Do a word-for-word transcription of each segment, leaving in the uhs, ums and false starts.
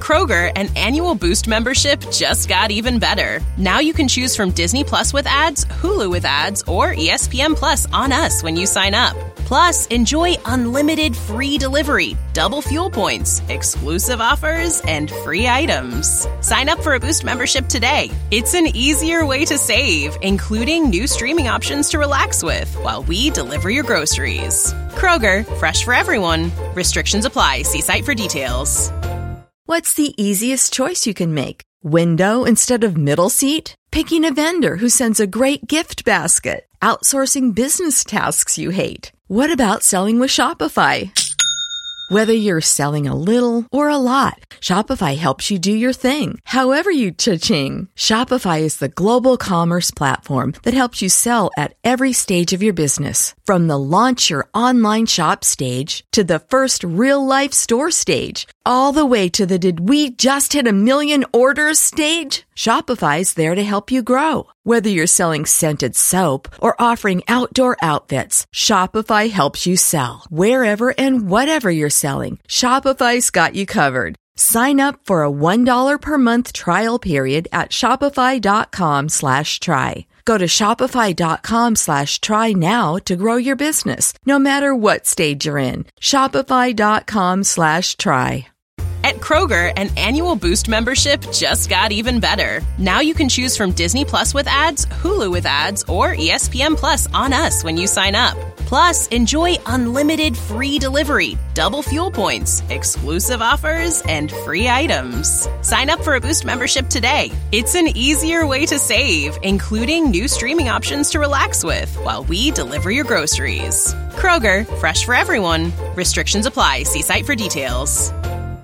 Kroger, an annual Boost membership just got even better. Now you can choose from Disney Plus with ads, Hulu with ads, or E S P N Plus on us when you sign up. Plus, enjoy unlimited free delivery, double fuel points, exclusive offers, and free items. Sign up for a Boost membership today. It's an easier way to save, including new streaming options to relax with while we deliver your groceries. Kroger, fresh for everyone. Restrictions apply. See site for details. What's the easiest choice you can make? Window instead of middle seat? Picking a vendor who sends a great gift basket? Outsourcing business tasks you hate? What about selling with Shopify? Whether you're selling a little or a lot, Shopify helps you do your thing, however you cha-ching. Shopify is the global commerce platform that helps you sell at every stage of your business. From the launch your online shop stage to the first real-life store stage, all the way to the did we just hit a million orders stage. Shopify's there to help you grow. Whether you're selling scented soap or offering outdoor outfits, Shopify helps you sell. Wherever and whatever you're selling, Shopify's got you covered. Sign up for a one dollar per month trial period at shopify.com slash try. Go to shopify.com slash try now to grow your business, no matter what stage you're in. Shopify.com slash try. At Kroger, an annual Boost membership just got even better. Now you can choose from Disney Plus with ads, Hulu with ads, or E S P N Plus on us when you sign up. Plus, enjoy unlimited free delivery, double fuel points, exclusive offers, and free items. Sign up for a Boost membership today. It's an easier way to save, including new streaming options to relax with while we deliver your groceries. Kroger, fresh for everyone. Restrictions apply. See site for details.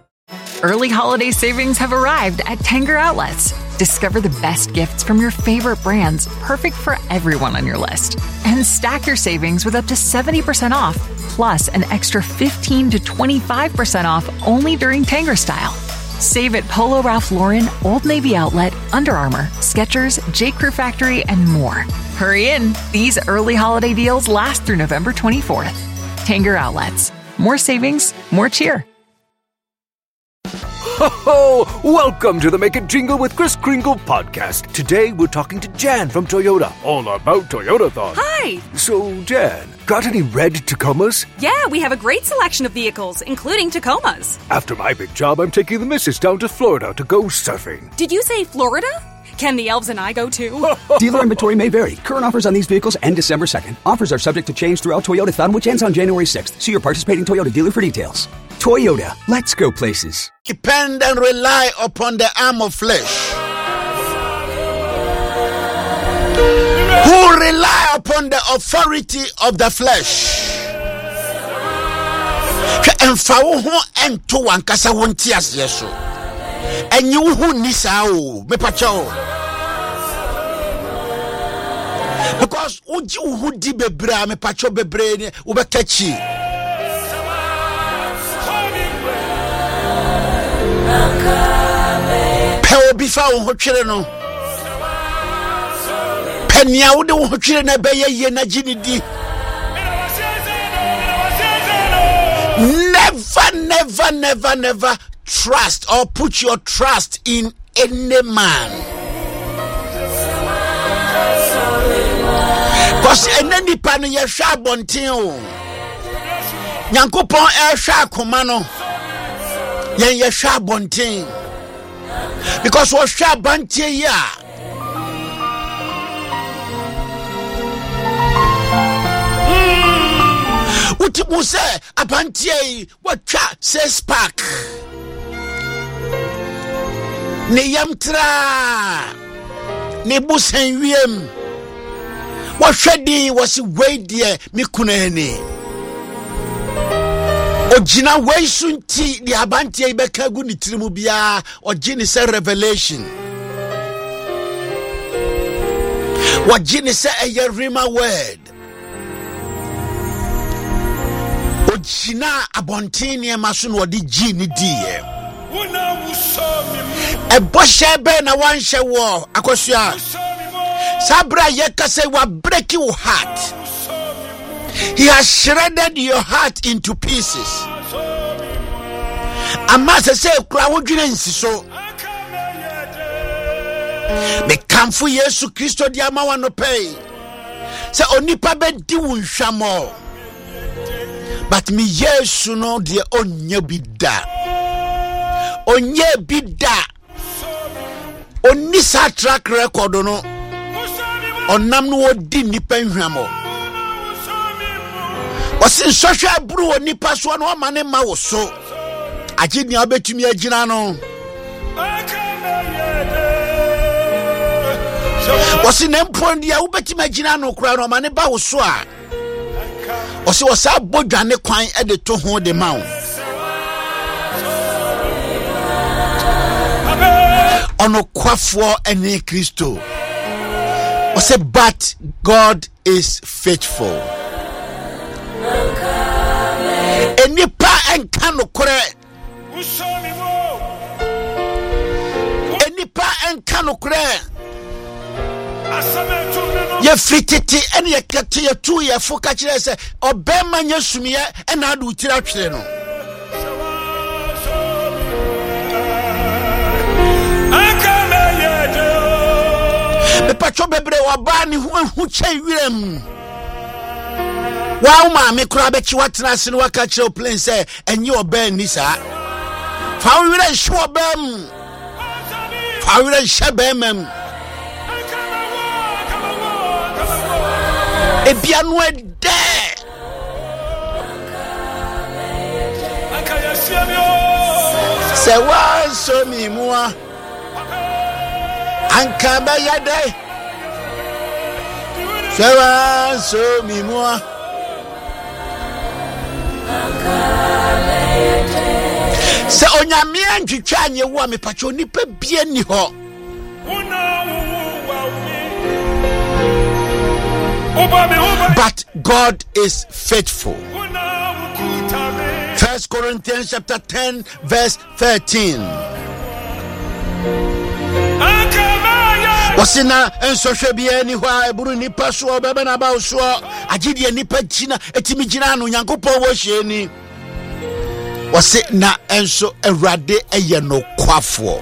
Early holiday savings have arrived at Tanger Outlets. Discover the best gifts from your favorite brands, perfect for everyone on your list. And stack your savings with up to seventy percent off, plus an extra fifteen to twenty-five percent off only during Tanger Style. Save at Polo Ralph Lauren, Old Navy Outlet, Under Armour, Skechers, J. Crew Factory, and more. Hurry in. These early holiday deals last through November twenty-fourth. Tanger Outlets. More savings, more cheer. Ho ho! Welcome to the Make It Jingle with Kris Kringle podcast. Today we're talking to Jan from Toyota, all about Toyotathon. Hi! So, Jan, got any red Tacomas? Yeah, we have a great selection of vehicles, including Tacomas. After my big job, I'm taking the missus down to Florida to go surfing. Did you say Florida? Can the elves and I go too? Dealer inventory may vary. Current offers on these vehicles end December second. Offers are subject to change throughout Toyotathon, which ends on January sixth. See your participating Toyota dealer for details. Toyota, let's go places. Depend and rely upon the arm of flesh. Who rely upon the authority of the flesh. And for and to one casa one tears, yes. And you who nisao, me pacho. Because uju who di bebra, me pacho bebre, ubekachi. Pewo bifa wo twere no pania wo de wo twere na beye ye na ginidi. Never never never never trust or put your trust in any man, because any pan ye hwa bonten o Nyankopon e hwa akoma no yen ye hwa bonten, because what hwa bantie ya uti mu se abantie what twa says pack ne yamtra ne busen wiem what hwedi was way there me kunani Ojina way sunti di abantie beka gu ni tirimu bia ojini se revelation wajini se a rima word ojina abontini masun wodi gini die e boshe be na wanhye wo akosua sabra yekase wa break your heart. He has shredded your heart into pieces. ama se se kura wodwene nsiso me kamfo Yesu Kristo di ama wano pay se onipa be di wunhwamo but me Yesu no de onye bida onye bida oni sa track record no onam no wodi nipa nhwamo osin social bru oni paso no amane ma wo so agini abetumi agina no osin empon dia ubetumi agina no kura no amane ba wo so a osin osa bodwane kwan e de to ho de ma wo ono kwafo ene Kristo o say but God is faithful enipa enka no kore enipa enka no kore ye fititi ene ye kete ye tu ye foka kire se obema nyasumiye ena adu tira twere no me pacho bebre waba ni hu hu chai wirem wa ma me kura be chi watena se no waka kire plan say enye oba ni sa fa wire hwe obam fa wire hwe bemam e bia no e de se wa so mi mua anka ba yade sewa so mi mo se onyame antwitwa anye wo me pacho nipa bia ni ho but God is faithful. First Corinthians chapter ten verse thirteen. Wasina enso hwebia ni hwa eburu nipa so obebe na ba so agide nipa gina etimi gina no Nyankopɔn wo hye ni wase na enso Awurade eye no kwafo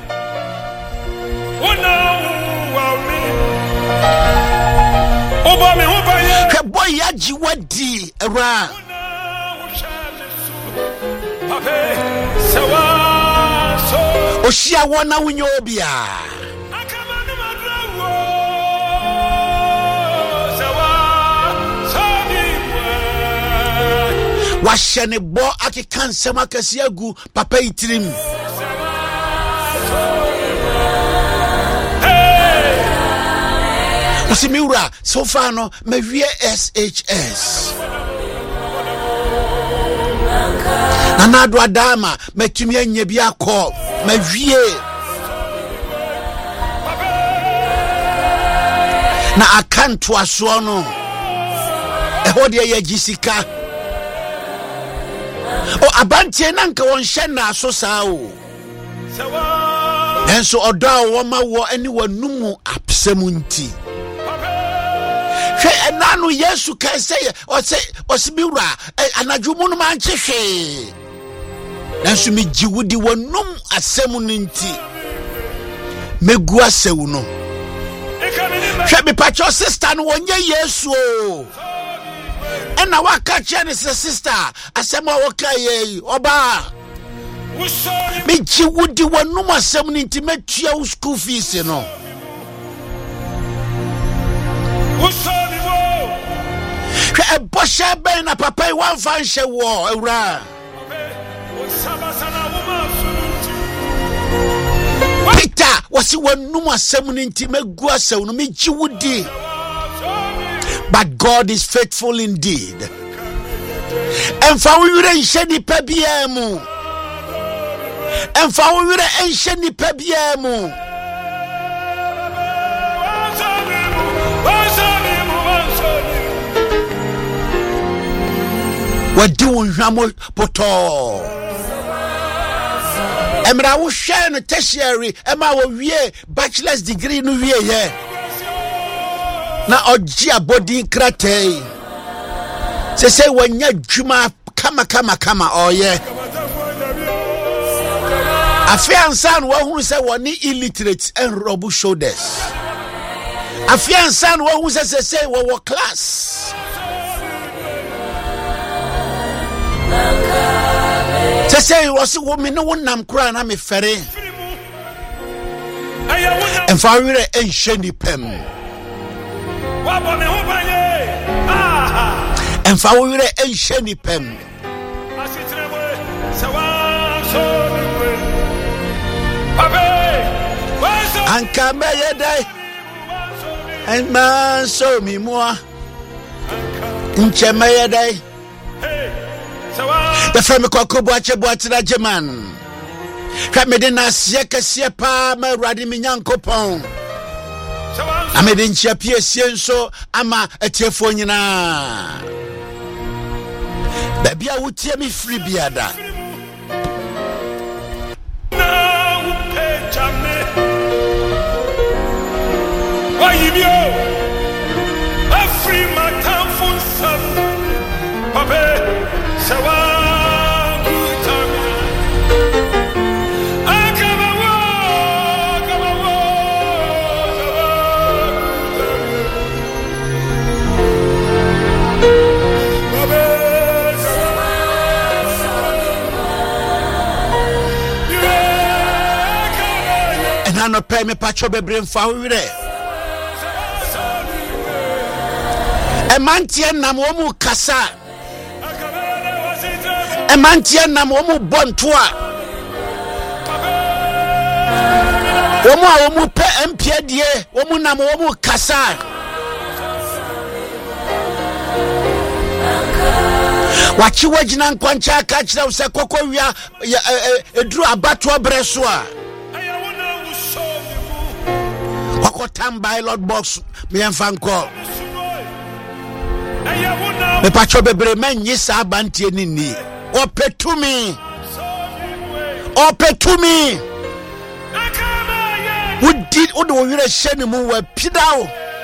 oba me oba ye hwe boy agi wadi Awura pape sawa so ohia wona wunyo obia washene bo akikan sema kasi agu papa itirim usimiura so far no mewie S H S nana do adama metumi anya bi akọ mewie na akanto aso no ehode ye gisika o abantie na nka won hye na so saa o enso odo a wo ma wo ani wanumu apsemu nti hwe enanu Yesu kan say o say osibiwura anadwumu no man chehwe enso mi giwudi wanum asemu nti megu asewu no hwe me pacho sister no wonye Yesu o ena waka chene se sister asema waka ye oba me jiwudi wanum asem ni nti metua wo school fees no usoni wo hwe ebosha ben na papa wan fan hye wo Awura Peter wasi wanum asem ni nti megu asew no me jiwudi. But God is faithful indeed. And for we will shady pebiemu. And for we will shady pebiemu. What do we ramo poto? Emra wo share no tertiary, ema wo wie bachelor's degree no wie ye. Na ogia body krate se se wanya dwuma kama kama kama oye Afiansan wo hu say woni illiterate and robu shoulders. Afiansan wo hu say say wo wo class. Say say wo si wo me no wonam kura na me fere. And for we en sheni pem. And for we en sheni pem. And come here day and man so me more in Chemaya day. The family called Kobuache Boatina German. Medina Siaka Siapa, my Radimian Copon. I made in Chapia Sienso, Ama a Tefonina. Baby, I would tell me free biada. Why you a free my town for some Papa Sawa good time. I come away, come away. And I no pay me pacho be brain for we there. A mantian namomu kasa. A mantian namomu bontua. Omo omu pe empie die. Omu namomu kasa. Wachi wajina nkwancha kachira use koko wia edru abatu abreswa. Wako tambai Lord box me enfanko. Me pacho bebre men yisa abantie nini. Opetumi. Opetumi. We did what we were saying mu we pidao.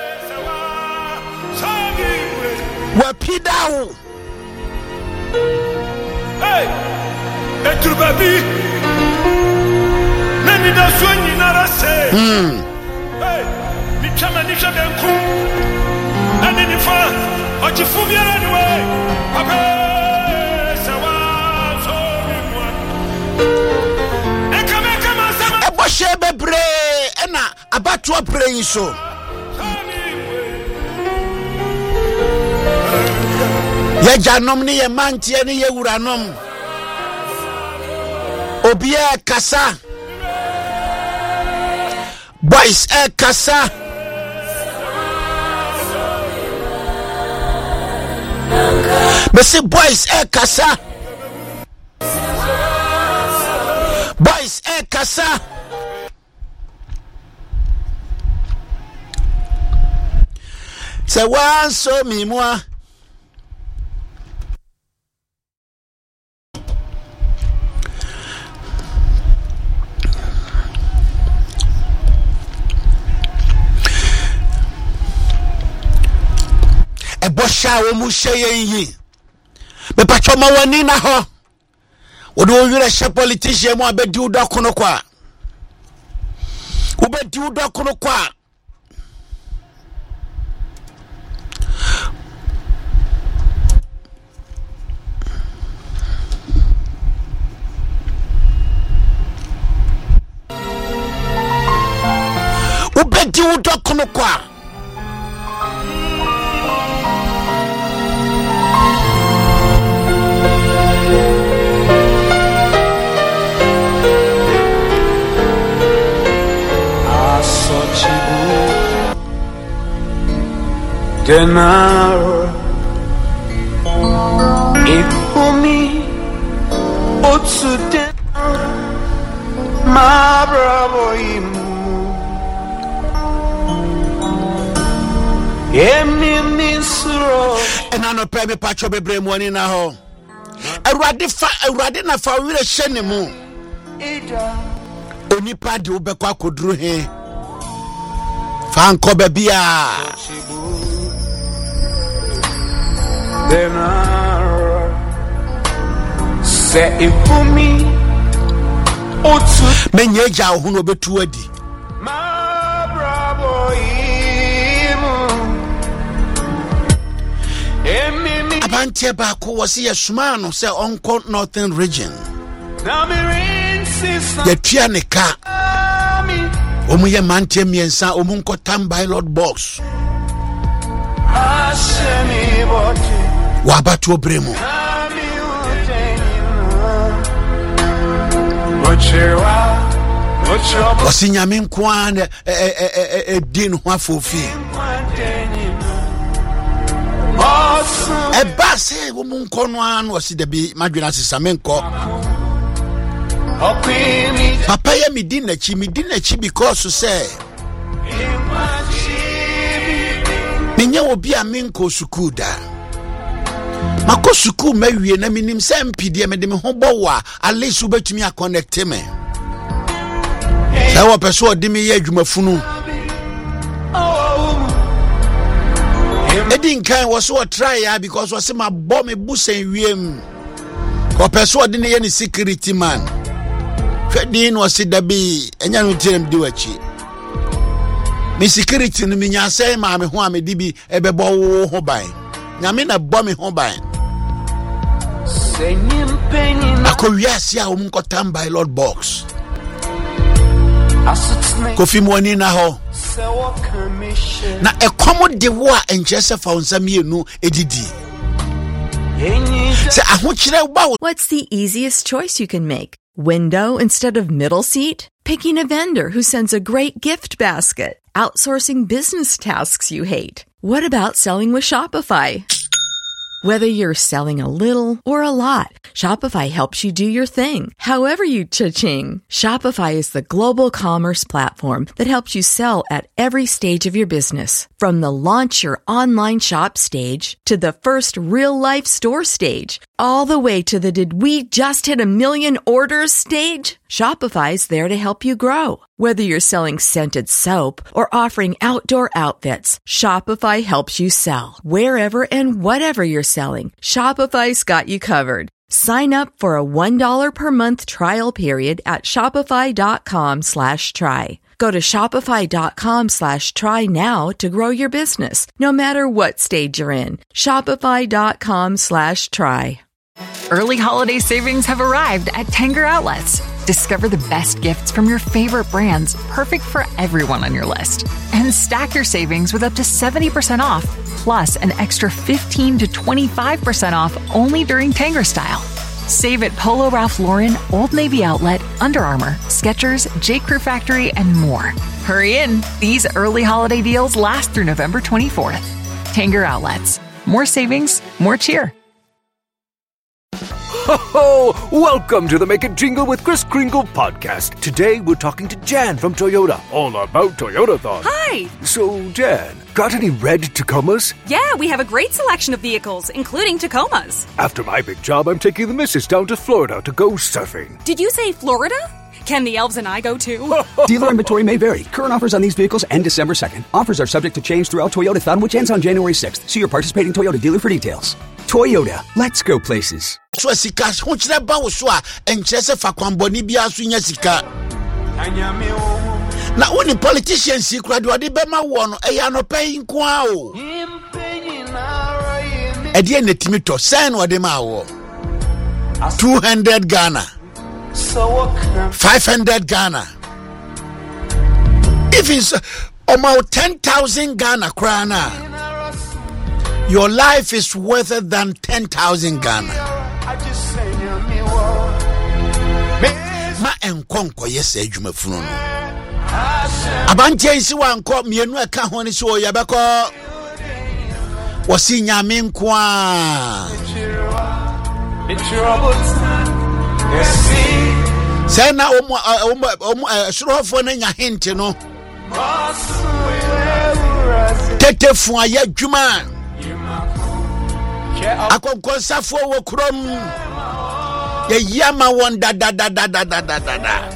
We pidao. Hey. Etrubabi. Nani da swani nara se. Hmm. Hey. Ni chama ni chadenku. Nani ni fa. Ochifubiara ni we papa sawa so mwa ekame kama sama ebo shebebre ena abatu apre so ye janom ni ye mantie ni ye wuranom obi e kasa boys e kasa Messi boys e kasa. Boys e kasa. Se wan so mi moi. E bosha wo mu sheye yi. Me pacho ma wani na ho. Wo do yire she politician mu abedi udo kono kwa. Wo bedi udo kono kwa. Wo bedi udo kono kwa. Denaro Ikumi Otsu Denaro Ma bravo imu Emi misro Ena no pe me pacho bebre mu ani na ho Awurade fa awurade na fa wire hye ne mu Onipa de obekwa akoduru he Fanko bebia Denaro Se ifumi menye ja ho no betu adi My bravo imu abante ba ko wose yesuma no se onko northern region ya tua ne ka omu ye mante miensa omu nko tambai lord box wabatu obremu wasinyame nkwane e din ho afofi e ba se omu nko no an wasi de bi madwena sesame nko papa ye mi din na chi mi din na chi because say minye obi a menko school da mako school mawie na minim se mpide me de me ho bowa alle su betumi a connect me sawo person de me ye adwumafunu edin kan was so try ya because was my bomb me busen wiem ko person de ne ye ni security man fedin was da bi enya no tirem di wachi me security no me nya say ma me ho a me di bi ebebo wo ho ban nya me na bo me ho ban senyim penin akowiase a um kotambai lord box kofi money na ho na ekomo de wo a enchese fa onsam yenu edidi se ahochire ba. What's the easiest choice you can make? Window instead of middle seat? Picking a vendor who sends a great gift basket? Outsourcing business tasks you hate? What about selling with Shopify? Whether you're selling a little or a lot, Shopify helps you do your thing, however you cha-ching. Shopify is the global commerce platform that helps you sell at every stage of your business. From the launch your online shop stage to the first real-life store stage, all the way to the did we just hit a million orders stage. Shopify's there to help you grow. Whether you're selling scented soap or offering outdoor outfits, Shopify helps you sell. Wherever and whatever you're selling, Shopify's got you covered. Sign up for a one dollar per month trial period at shopify.com slash try. Go to shopify.com slash try now to grow your business, no matter what stage you're in. Shopify.com slash try. Early holiday savings have arrived at Tanger Outlets. Discover the best gifts from your favorite brands, perfect for everyone on your list. And stack your savings with up to seventy percent off, plus an extra fifteen to twenty-five percent off only during Tanger Style. Save at Polo Ralph Lauren, Old Navy Outlet, Under Armour, Skechers, J. Crew Factory, and more. Hurry in. These early holiday deals last through November twenty-fourth. Tanger Outlets. More savings, more cheer. Ho ho! Welcome to the Make It Jingle with Kris Kringle podcast. Today we're talking to Jan from Toyota, all about Toyotathon. Hi! So, Jan, got any red Tacomas? Yeah, we have a great selection of vehicles, including Tacomas. After my big job, I'm taking the missus down to Florida to go surfing. Did you say Florida? Can the elves and I go too? Dealer inventory may vary. Current offers on these vehicles end December second. Offers are subject to change throughout Toyotathon, which ends on January sixth. See your participating Toyota dealer for details. Toyota, let's go places. So sika ho kire ba wo so a enchese fa kwamboni bia so nya sika na woni politicians kura de ode be ma wo no e ya no pay nko a o e de netimi to sen ode ma wo two hundred Ghana, five hundred Ghana, if it's about ten thousand Ghana krana, your life is worth than ten thousand Ghana. Ma enkonko yes adwuma funu no abantie nsi wanko mienu aka ho ne so ya beko wasi nyame nko a say na omo omo surofo na nya hint no tetefu aye adwuma akonkonsafo wo krom ye yama won da da da da da da da da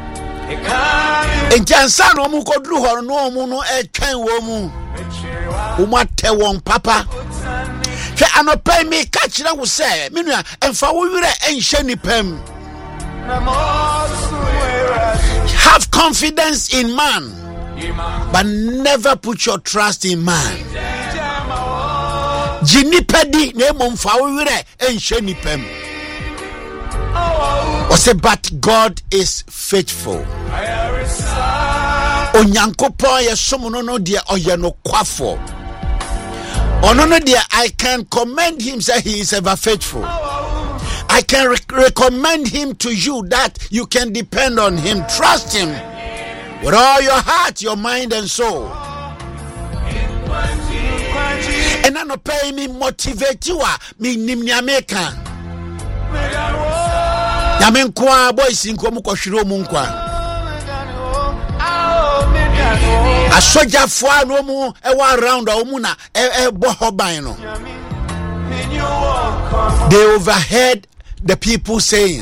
enjansa no mu kodru horo no mu no e twen wo mu wo mate won papa hwe anopai mi ka kire wo se menua emfa wo wire enhye nipam confidence in man, but never put your trust in man. Jinipedi nemo mfawire enshenipem. O say, but God is faithful. Onyankopon ye somuno no dia oye no kwafo. Ono no dia, I can commend him, say he is ever faithful. I can re- recommend him to you that you can depend on him, trust him with all your heart, your mind and soul. And I no pay me motivate you, me nimnyameka. Yamenkwa boys in Komuko Shiro Munkwa. A soldier for no more around a woman a bohobino. They overheard the people saying,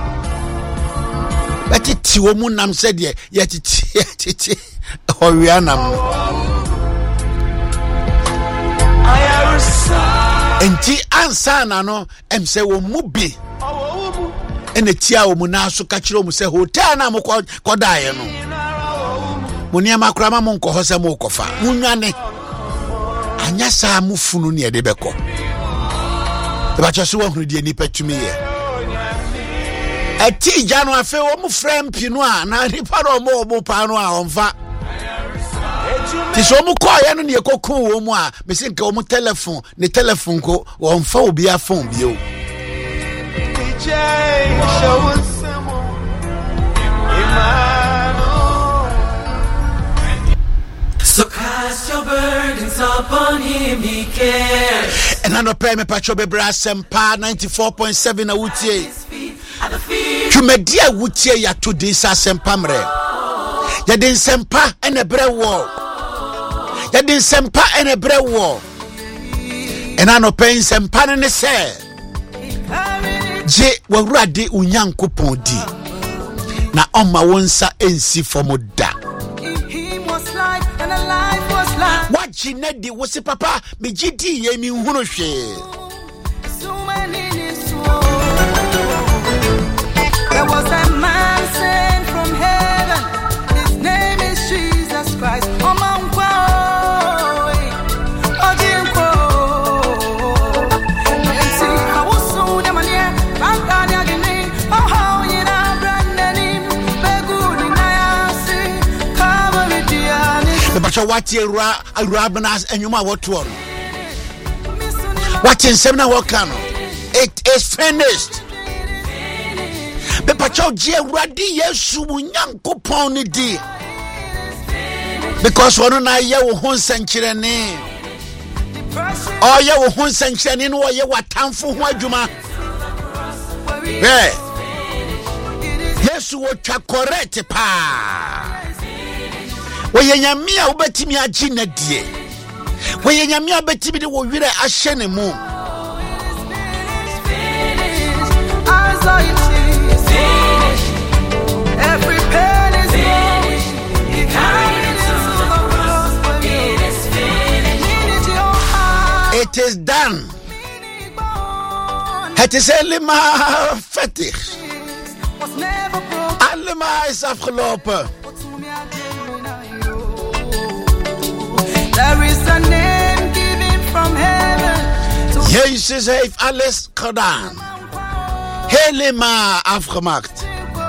but it's woman am said yet, yet it's Horianam. And T answer no, and say, oh, mubi. And the tia muna so catchro say, hotel na mo kodaya no. Muniama krama monko hose mo kofa. Munyane. Anya sa mufunu ne de beko. The bachaso won de ni petumi ye. Ati janu afe wo mu frem pinu a na nipa ro mo obo pa no a onfa. Ti so mu ko ye no ne ekoku wo mu a me sin ka wo mu telephone, ne telephone ko onfa obi a phone bio. So cast your burdens upon him, he cares. And I know pay me pacho bebra sempa ninety-four point seven a wutie. Tumedia wutie ya to this sempa mre. Ya den sempa ene bre wo. Ya den sempa ene bre wo. And I know pay sempa ne se. Je wawrade unyankopon di. Na oma wonsa ensi fomoda. What Jinedi was a papa, me G T, ye me who share. There was a man sent from heaven, his name is Jesus Christ. Oh, Mount Crow, oh, Jim Crow. And see, I was so damn near, Bankania Guinea, oh, how you know, Brandon, Begood, and I see, cover with the The Bacha Wati Rabanas and Yuma what one. What in Semna Wakano? It is finished. The Bacha Jia Radi Yesu Yanko Pony D. Because one of I yell one century name. Oh, you one century in what you were town for Wajuma. Yeah. Yes, what you correct pa. Weye nyamia obetimi agina die. Weye nyamia betimi de wo wire ahye ne mu. Every pen is going. He carried it to the cross. It is done. Het is helemaal vettig. Allemaal is afgelopen. There is a name given from heaven. Jezus heeft alles gedaan. Helemaal afgemaakt.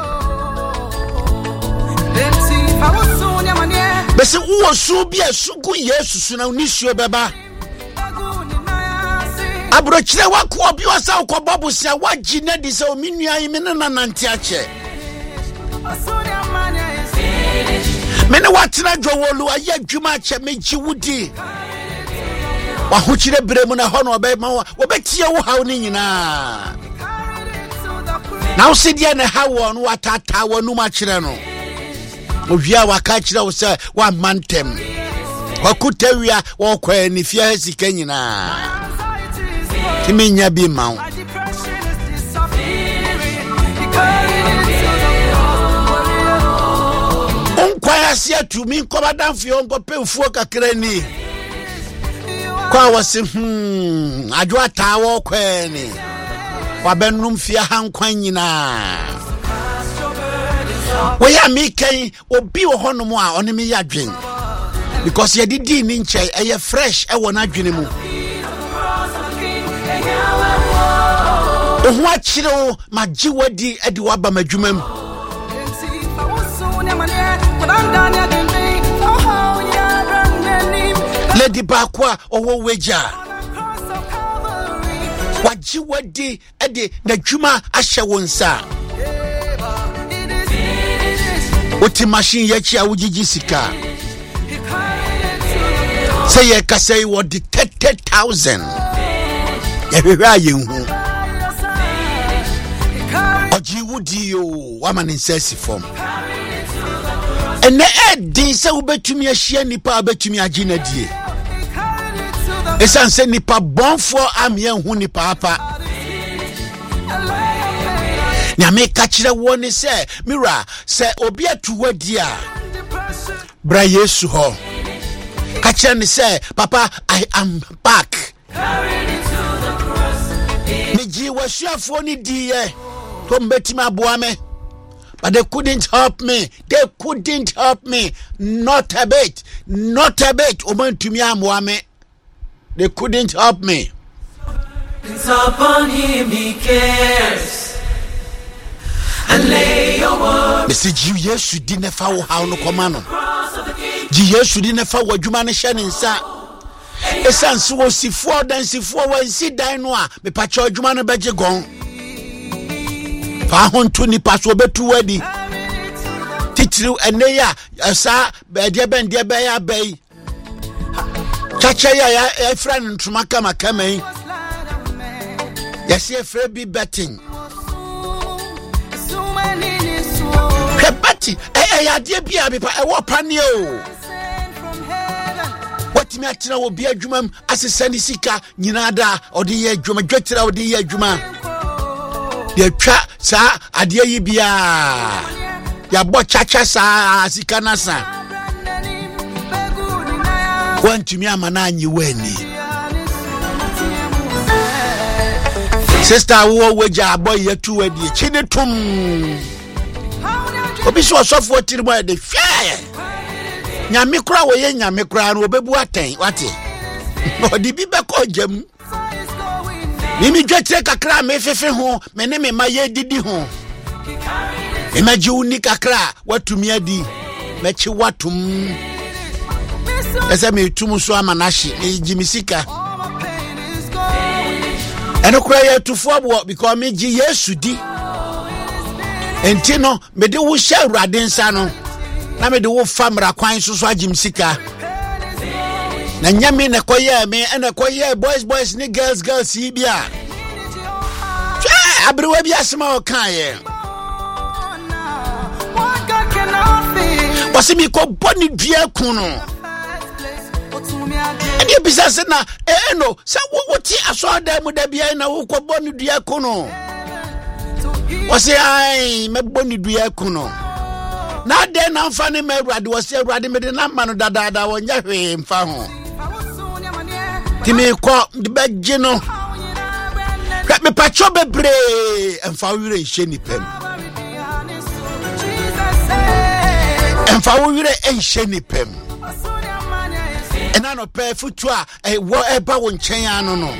Bese uwo subia sugu Yesu suna unisio beba. Abrochire wako obi wasa ukwa babu siya wajine dise ominuya imene na nantiache. Mene watina jowolu aye dwumache meji wudi. Wahuchire bremu na hono obema wobetie wo hawo ni nyina. Na usidia ne hawo no watata wonu ma kire no. Ovia waka kire wo se wa mantem. Wakutawia wo kwa ni fia sika nyina. Kimenya bi mawo. Onkwaya sia tumi nkobadam fio nkope ufuo kakra ni. Kwa wasi hmm adwo atawo kwani. Wabenum fia hankwan nyina. we ya me kan obi wo hono mu a one me ya dwen because ye didi ni nche e fresh e wona dwene mu ohu akire magye wadi e de waba madwuma mu Lady Bakwa owo weja wagye wadi e de nadwuma ahye wonsa Oti machine yachi a wujiji sika. Say ye kasei wadi thirty thousand. Yehwehwa yenhu. Oji wudi yo wama ninsesi form. Ene edi se ubetumi ahia nipa abetumi agye na die. Esan se nipa bonfo amye hu nipa apa. Nyame kachire woni se mira se obi atuwadi a bra Yesu ho kachire ni se papa I am back ni ji wasuafo ni diye to mbetima aboa me but they couldn't help me they couldn't help me not a bit not a bit omantumi amoa me they couldn't help me. It's upon him he cares. And lay your word. Me say Yesu di nefa wo haw no koma no. Ji Yesu di nefa wo adwuma ne hye ne nsa. Esanse wo sifo dan sifo wo nsi dan no a me pa che adwuma no beje gon. Fa honto ni pa so betu wadi. Titiri ene ya asa be de ben de be ya be. Chacha ya ya friend ntuma kama kama yi. Yes, ye bi betting. Pebati, eh, eh, dear Bia, I walk panio. What me at now will be a jumam as a sandy sika, Ninada, or the year juma, Jetta, or the year juma. Dear chat, sir, a dear Yibia. Ya bought chacha, sa, Sikanasa. One to me, a man, you win. Sister, wo weja boy ye two edi chinetum. Obi so sofo tirimu de hwe. Nyame kura wo ye nyame kura no obebu aten wate. Odi bi be ko jam. Mimi dwetire kakra me fefe ho, me ne me maye didi ho. Imaji uni kakra watumi adi. Mechi watum. Ese me tumu so amanashi, e jimisika. And no cry to forward because me Yesu di. Entino me de wo share radensa no. Na me de wo famra kwan so so agim sika. Na nyame na koye me na koye boys boys ni girls girls yi bia. Twa abrewa bia sema o kan ye. Wasi mi ko boni dua kun no. And you bisa se na eh no sa wo ti aso da mu da bia na wo ko boni dua kuno wose ai me boni dua kuno na de na mfa ne me awrade wose awrade me de na ma no dada da wonya hwe mfa ho timi ko de bagye no me pacho bebre mfa wire nhye ni pem mfa wire nhye ni pem ena no pe futua e wo eba wo nchen anu no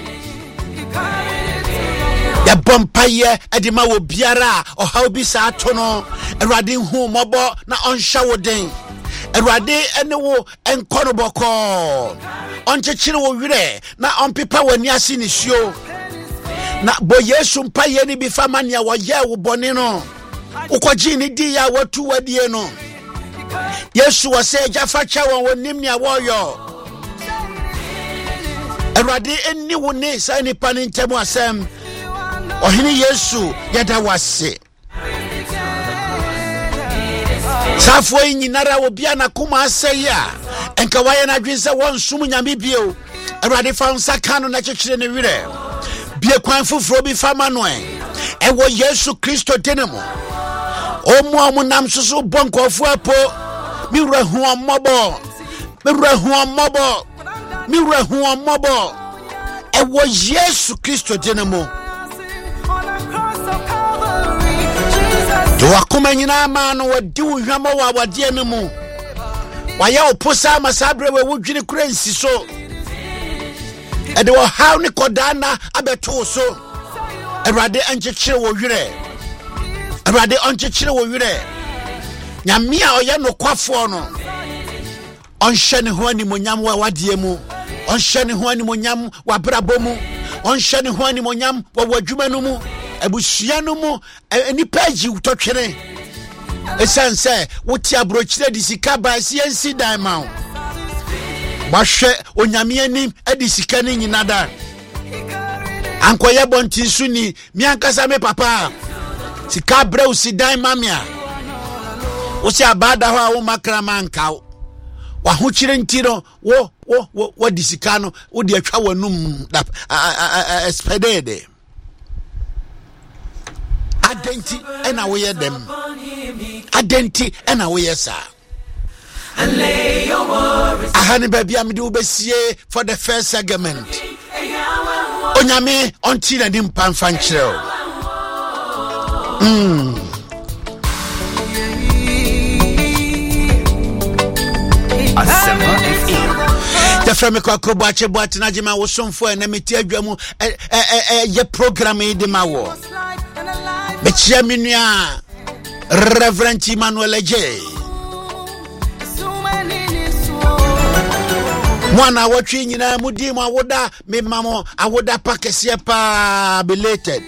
ya bompaye edima wo biara o ha obi sa ato no erade hu mobo na onsha wo den erade ene wo enkono boko onchechire wo wire na onpepa wani ase ni suo na bo Yesu mpaye ni bi famania wo ye wo bone no ukoji ni di ya watu wadie no Yesu wase jafa cha won nim ni awoyo Erade eni woni sa ni panintemu asem ohini Yesu yada wase Safo nyinara obia na kuma aseya enka waye na dwense won sum nyame bio erade fa nsa kanu na chechire ne wire bie kwan foforo bi fama no e ewo Yesu Kristo denemo omo omo nam susu bonkofo apo mi rahu omobo mi rahu omobo mi rahu omobo ewo Yesu Kristo denemo to wakoma nyina ma no wadi wo hwama wa wade no mu waya oposa masabre we wodwene kura nsi so e de wo haw ne kodana abeto so Erade anchechire wo wire Erade anchechire wo wire nyame a oye no kwafo no onhye ne ho ani monyam wa wade mu onhye ne ho ani monyam wa brabo mu onhye ne ho ani monyam wa wadwuma no mu abusua no mu enipa ji utotwere esanse woti abrochire di sika ba si ensi dan ma bahwe onyame ani adi sika ni nyina da ankoye bonti suni mi ankasa me papa sika breu si dan mamia wo si abada ho a wo makra manka wa ho kire ntiro wo wo wo di sika no wo di atwa wanum da expedede adenti ena wo ye dem adenti ena wo ye sa and lay your worries ahani baby am do besie for the first segment onyame onti na dim pamfa nkyerɛ mm Asema F M the frame ko akrobo ache boate na jema wo somfo na meti adwamu eh eh ye program yi de ma wo be chia menua Reverend Emmanuel J mwana watwi nyina mudi mu awoda me mamo awoda pakese pa belated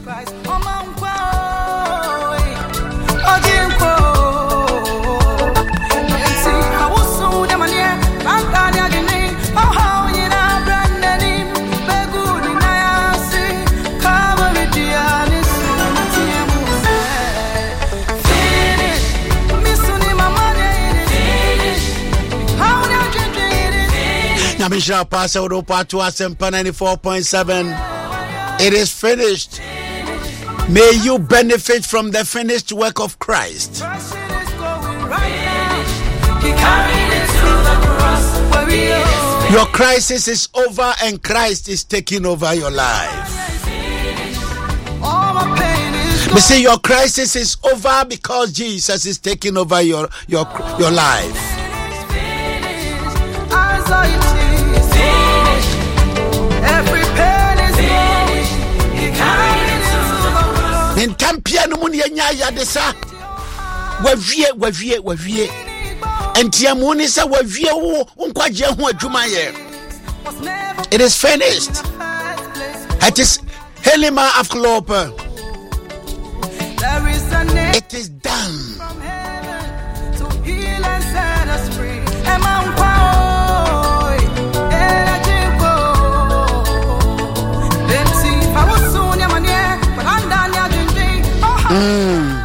Misha Pasa Udo Patu Asempa ninety-four point seven. It is finished. May you benefit from the finished work of Christ. Your crisis is over and Christ is taking over your life. We say your crisis is over because Jesus is taking over your your your life. Every pen is going. He carried it to the cross. In Tampia no muni nya ya desa. Wawie wawie wawie. Entia muni sa wawie wo nkwaje ho adwuma ye. It is finished. It is Helima Afklope. There is a name. It is done. From heaven to heal and set us free. Mm.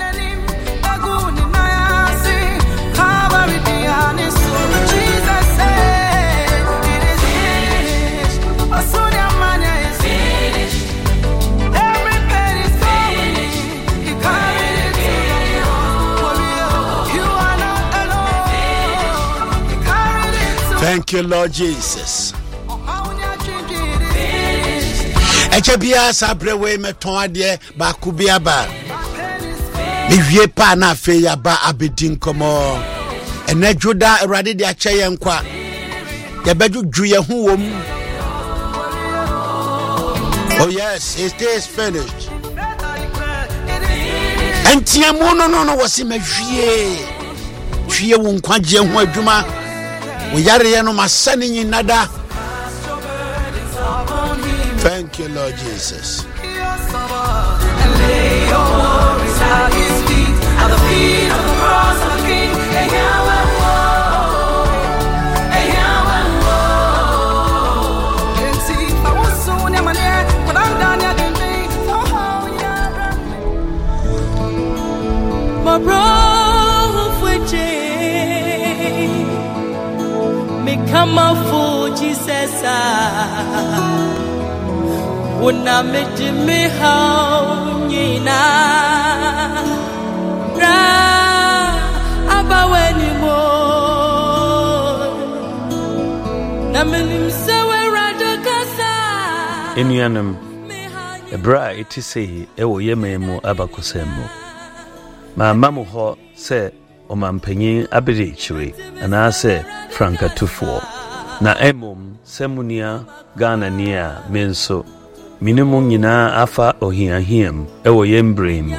Thank you, Lord Jesus. Echebia sabrewe meton ade ba kubia ba. Me wie pa na fe ya ba abedin komo. Ene juda erade de ache ye nkwa. Ye bedu dwu ye hu wom. Oh yes, it is finished. Entia mu no no no wose me wie. Wie wo nkwa je hu adwuma. Wo yare ye no masane nyinada. Thank you, Lord Jesus. And lay your worries at his feet, at the feet of the cross of the King. My bro, me come out for Jesus. Una me me how nina ra abaweni mo na menim se we radokasa enuanam ebra iti sei ewo yememu abakosemo ma mamu ho se omampanyin abere chire ana se Franka Tufo na emom semunia Ghana nia menso minimum nyina afa ohiahiem ewo yembrem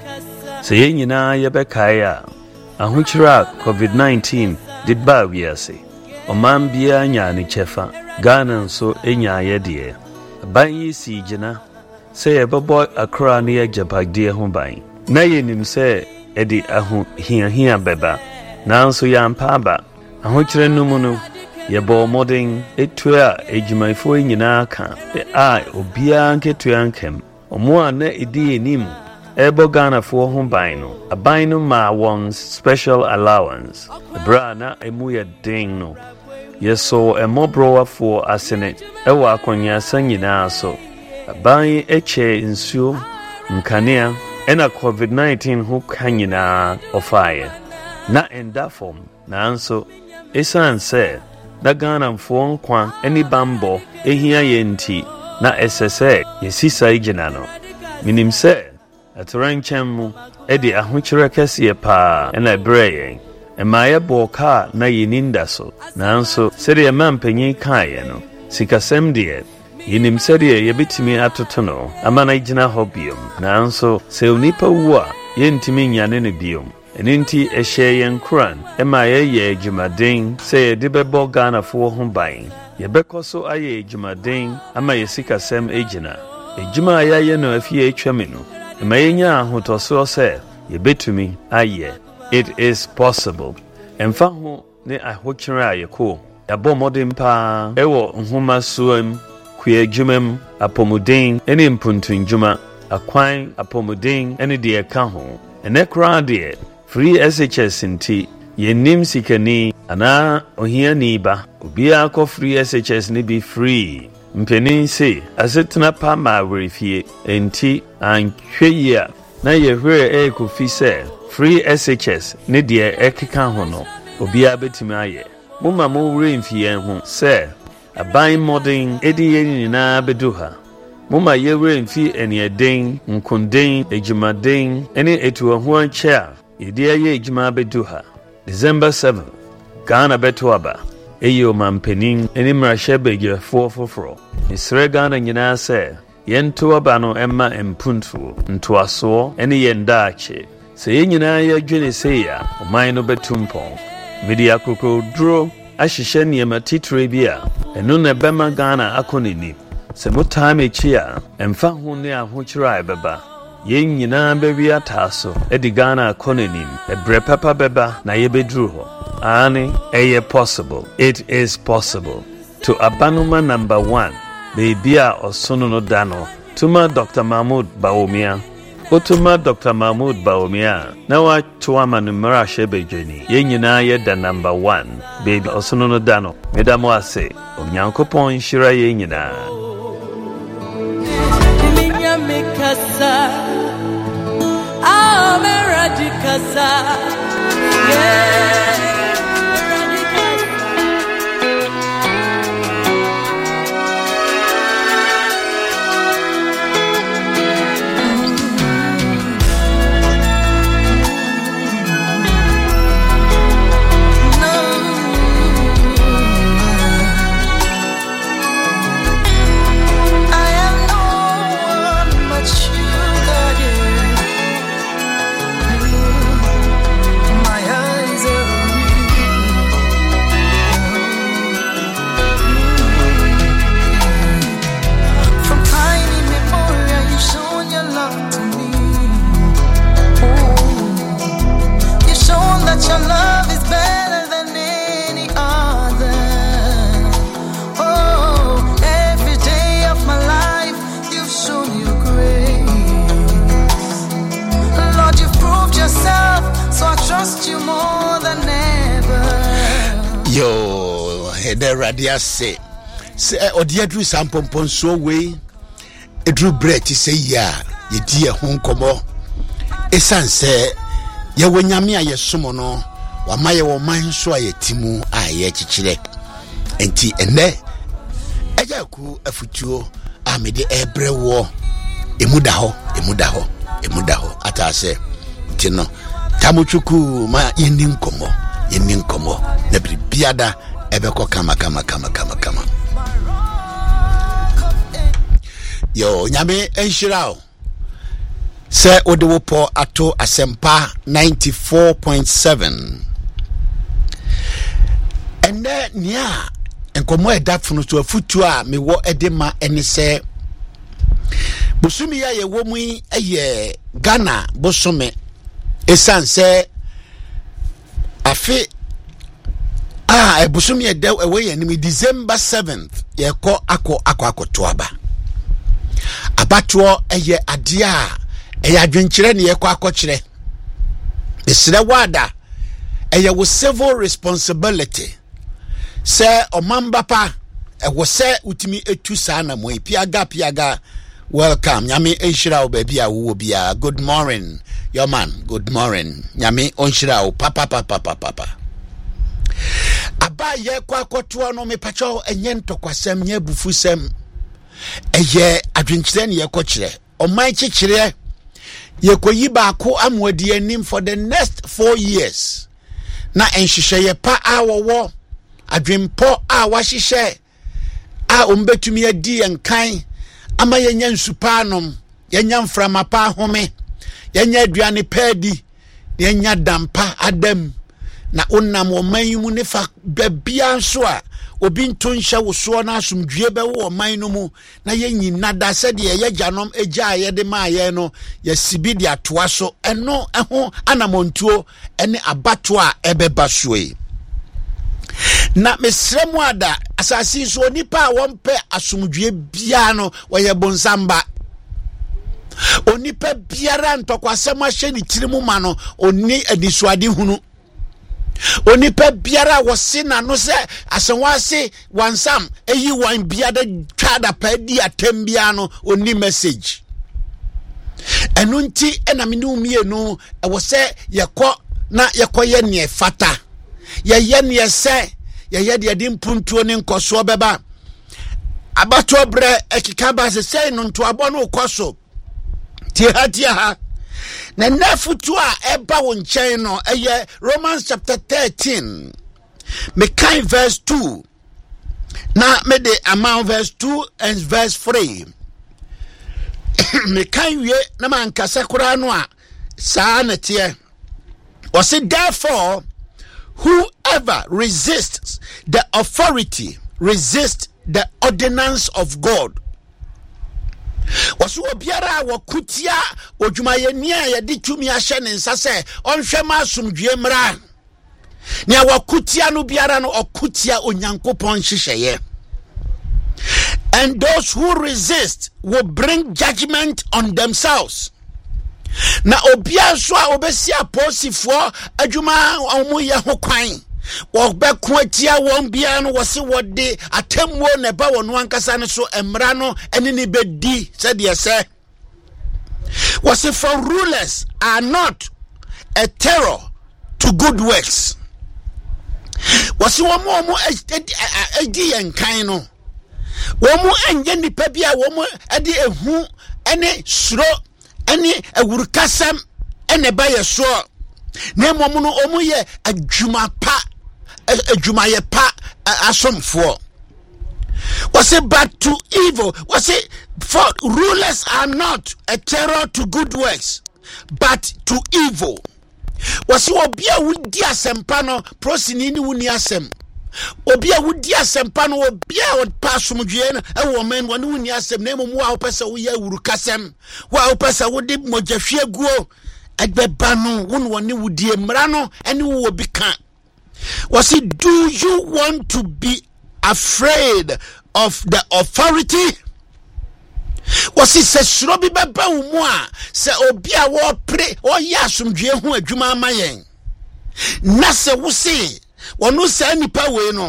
se ye nyina yebekaya ahochira covid nineteen did ba wiase omam bia nya ne chefa Ghana nso enya yede ban yi si gina se yebebo akra ne yagapagde ho ban na yenim se edi ahu hiahia beba nanso yampa ba ahochira numu no yebo modern etua ejumaifo nyina ka a obia nketua nkem omo a na edi enim ebo Ghana fo ho ban no aban no ma won special allowance bra na emu ye den no yeso emobro fo asene ewa akonya sanyina so aban eche nsuo nkanea ena covid nineteen ho kanyina ofaye na enda form na anso esan se na Ghana mfo nkwa eni bambo ehia yenti na S S A yesisa igina no minim se atoranchem edi ahochire kese pa ena breye emaye boka na yeninda so nanso sede mampanyin kae no sikasem de yinim sede yebetimi atotono amana igina hobium nanso se unipa wu a yentimi nyane ne biom eninti ehye yenkran emaye ye jumaden se de bebo Ghana fo ho ban yebekoso aye jumaden ama yesikasem egina ejuma ayaye no afie etwame no emaye nya ahotoso se yebetumi aye. It is possible. Emfa ho ne ahokyere ayeko yabo modern pa ewo nhoma suam kwe dwumam apomuden ene mpuntun dwuma akwan apomuden ene de eka ho ene kra de free S H S nti yenim sikani ana ohiani ba obia ko free S H S ne be free mpeni se asetna pa ma werifie enti anhweya na yehwe e ko fi se free S H S ne de ekeka ho no obia betimi aye mumma mo wure mfie ho se aban modern edi yenina beduha mumma ye wure mfie ene eden nkunden ejumaden ene etu ho ancha yedi aye ejuma beduha December seventh Ghana betuaba eyo mampenin ene mrashebe fo foforo isre Ghana nyina se yento aba no emma empuntu ntoaso ene yendaache se yenyina ya dwene se ya oman no betumpon media kroko dro ahihye niema titre bia eno na bema Ghana akonini se motime echi a emfa ho ne ahokyira beba yenyina bewi ataso edi Ghana akonini ebre papa beba na yebedru ho ani eye possible. It is possible to abanuma number one bebia osono no dano tuma Doctor Mahmoud Bawumia Otuma Doctor Mahmoud Bawumia na wa tuama numera shebe jeni yenyina ye da number one baby osono no dano medamo ase onyankopon shira yenyina minya mikasa amera dikasa yeah. Your love is better than any other. Oh, every day of my life, you've shown your grace. Lord, you've proved yourself, so I trust you more than ever. Yo, there radia say, say, Odiadru Sampompon so way, a drew bread to say, ya, ye dear home como. Esan say, ya wenyame aye somo no wa maye wo man so aye timu aye chichire enti ene eja ku afutuo amede ebrewo emuda ho emuda ho emuda ho atase tino tamuchuku ma yenin komo yenin komo na bibiada ebeko kama kama kama kama kama yo nyame enshirao se odewopo ato asempa ninety-four point seven ene nia enkomo edafunu to afutu a mewo edema ene se busumi ya ye womu eye Ghana bosome esanse afi ah e busumi e de ewe ye ni December seventh ye ko akọ akọ akotoaba abatuo eye ade a eye adwenkyere ne ye ko akọkyere esire wada eye wo civil responsibility se omamba pa e wo se utimi etu saa na mo piaga piaga. Welcome, Nyami Onshirao baby a wo bia. Good morning, your man. Good morning, Nyami Onshirao papa papa papa papa. Aba ye kwa kotua no me pacho enye ntokwasem nye bufusem. Eye adwenkyere ne ye kokyere. Oman kyekere ye koyi ba ko amwadi anim for the next four years. Na enhwehwe ye pa awowo adwempo a wahwehwe a ombetumi adi enkan ama yenya nsupanom yenya mframapa home yenya aduane padi yenya dampa adam na onnam oman mu ne fa babia nso a obi ntonhya woso na asomdue be wo oman no mu na yenyi nada sede ye gyanom egya ye de ma ye no ye sibidi atoa so eno eho anamontuo ene abato a ebeba soe na mesremu ada asasi so nipa wonpe asomdue bia no woye bonsamba onipa biara ntokwasem ahye ni tirimu ma no oni adisuade hunu onipa biara wose na no se asenwase wansam eyi wan biada twada padi atembia no oni message enu nti ena menu mienu e wose yekọ na yekoye ne fata ye ye ne se ye ye de de mpuntuo ne nkoso beba abato bre ekika ba se se no nto abo no koso tia tia ha na nafutu a eba wo nchen no eye Romans chapter thirteen me kind verse two na me de amount verse two and verse three me kind we na man kasa kura no a saa na tie o say therefore whoever resists the authority resists the ordinance of God. Wasu obiara wakutia odwumayeni a yedi tumi ahye ne nsa se onhwe ma asomdue mra ne wakutia no biara no okutia onyankopon hyehyeye. And those who resist will bring judgment on themselves. Na obia so a obesi aposifo adwuma omu ye ho kwan wo be ko atia won bia no wose wode atemwo ne ba wono ankasa ne so emra no ene ne bedi said ye say wose for rulers are not a terror to good works. Wose wo mo mo edi enkan no wo mo enye nipa bia wo mo edi ehu ene suro ene awurukasam ene ba ye so na momu no omu ye adwuma pa adwuma ye pa asomfo. Was it but to evil? Was it for rulers are not a terror to good works, but to evil? Was it obia wudi asempa no prosini ni wuni asem? Obia wudi asempa no obia wod pasomdwe na e wo men woni wuni asem na emu wa opesa wo ye wurukasem wa opesa wodi mogahwe guo agbeba no won woni wudi emra no ene wo bi kan. Was it do you want to be afraid of the authority? Was it se suro bi beba wo mu a se obi a wo pre o ya asomdwe hu adwuma amayen na se wo se wonu se nipa we no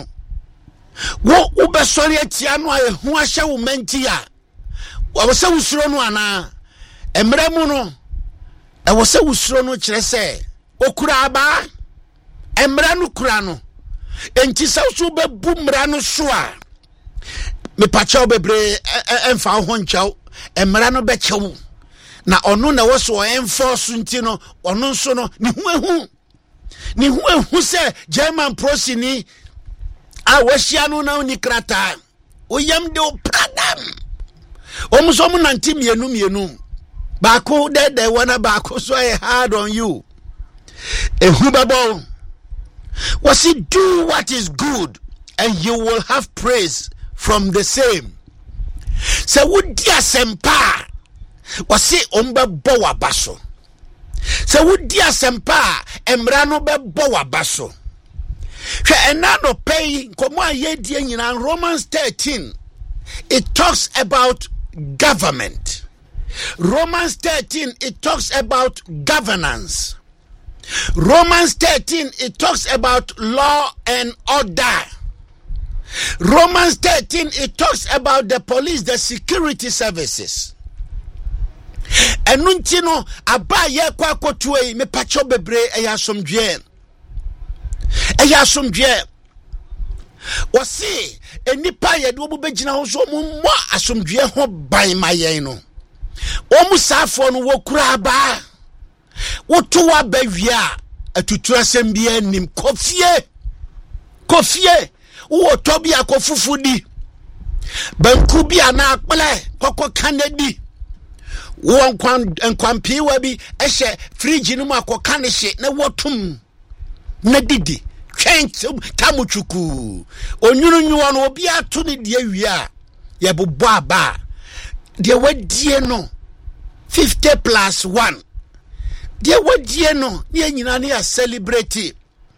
wo wo be sori atia no a hu ahye wo manti a wo se wo suro no ana emra mu no e wo se wo suro no kire se okura aba emra no kura no enti se wo be bu mra no so a me pacha obebre emfa ho nchaw emra no be chew na ono na wo so enforce nti no ono so no ni hu ehu ni hu ehu se German prosini a wahia no na oni krata oyam de opradam omuso mu nanti mienu mienu baako de de wana baako so e hard on you ehu babo was it do what is good and you will have praise from the same. Se wudi asempa wasi ombe bo wabaso. Se wudi asempa emra no be bo wabaso. Hwe enano pay komo ayedie nyina Romans thirteen it talks about government. Romans thirteen it talks about governance. Romans thirteen it talks about law and order. Romans thirteen it talks about the police, the security services. Enunti no abaye kwa kotue me pacho bebre eya somdwe. Eya somdwe. Wasi enipa ye do bu begina ho so mu mo asomdwe ho ban mayen no. Omu safo no wokura ba. Woto wa bawia atutu asem bia nim kofie. Kofie wo tobi akofufudi. Banku bia na akple kokko kanedi. Wo nkwan nkwampi wa bi ehye fridge no makoka ne hye na wotum na didi twenty tamuchuku onyunu nyuwa no obi ato ne de awia ye bobbo aba de wadie no fifty plus one de wadie no ne nyina ne ya celebrate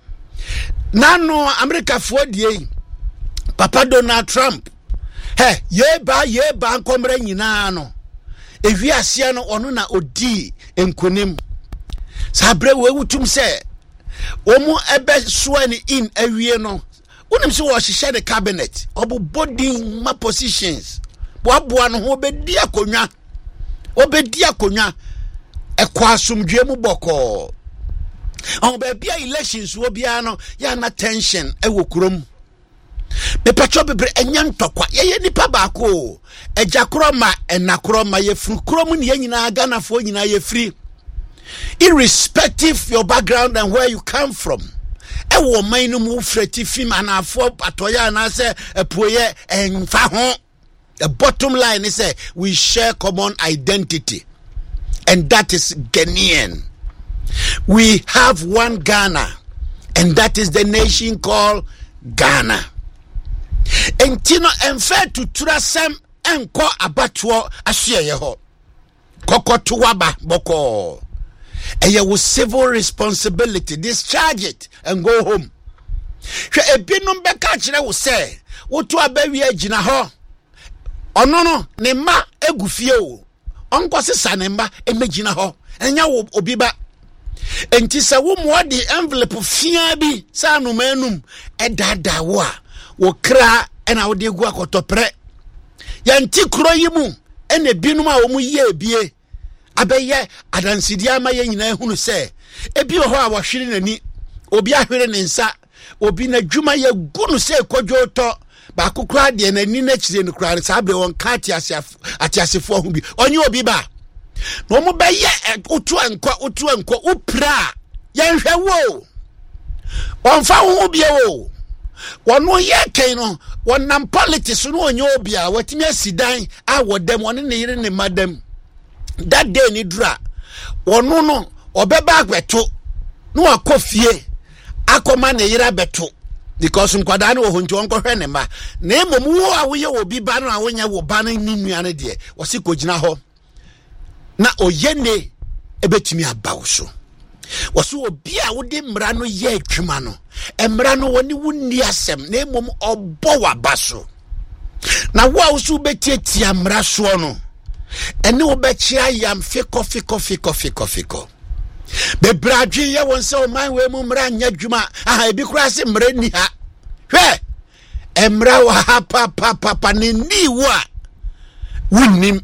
nano America fo die Papa Donald Trump he ye ba ye ba nkomra nyina no ewi asia no ono na odi enkonim sabre we wutum se omu ebe suani in awie no unim se wo hihye the cabinet obobodin ma positions boaboa no ho obedi akonwa obedi akonwa ekwa asomdwe mu boko on be bia elections wo bia no ya na tension ewo kurom me pacho bebre enyan tokwa ye nipa baako ejakroma enakroma ye fru krom ne nyina Ghana fo nyina ye free irrespective your background and where you come from ewo man no mu freti fim anafo patoya na se epoye enfa ho. The bottom line is say we share common identity and that is Ghanaian. We have one Ghana and that is the nation called Ghana. Entino enfe to trasem enko abatuo ahye ho kokoto waba boko eye wo civil responsibility, discharge it and go home. Hwe ebinum beka kire wo se woto abawi agina ho ono no ne ma egufie o onko sesa ne ma emagina ho enya wo obiba enti se wo mo de envelope fia bi sa no manum edada wo a wo kra ena wo de gu akotopre yanti kro yimu ene binum a wo mu ye bie abeye adansidi ama ye nyina ehunu se ebi ho a wo hwere nani obi ahwere ne nsa obi na dwuma ye gunu se kodwo to ba kokra de nani na kire ne kra sa abre won ka atiasefo ho bi onye obi ba no mo beye otu anko otu anko upra ye hwe wo onfa ho bi wo wono ye ken no wonam politics no onye obi a watimi asidan a wodem won ne yire ne madam that day ni dra wono no obeba agbeto no akofie akoma ne yire beto because nkwada na ohunti wonko hwe ne ma na emom wo a wo ye obi ba no a wonya wo ba no ni nuane de wo se kogina ho na oyene ebetimi abawo so wo so obi a wo de mra no ye atwuma no emra no woni wunni asem na emom obo wabaso na wo a wo so betietia mra so no ene wo bechia yam fiko fiko fiko fiko fiko be bradwe ye won se o man we mu mra nya dwuma aha ebi kura se mra ni ha hwe emra wa ha pa pa pa pa ni ni wa wunnim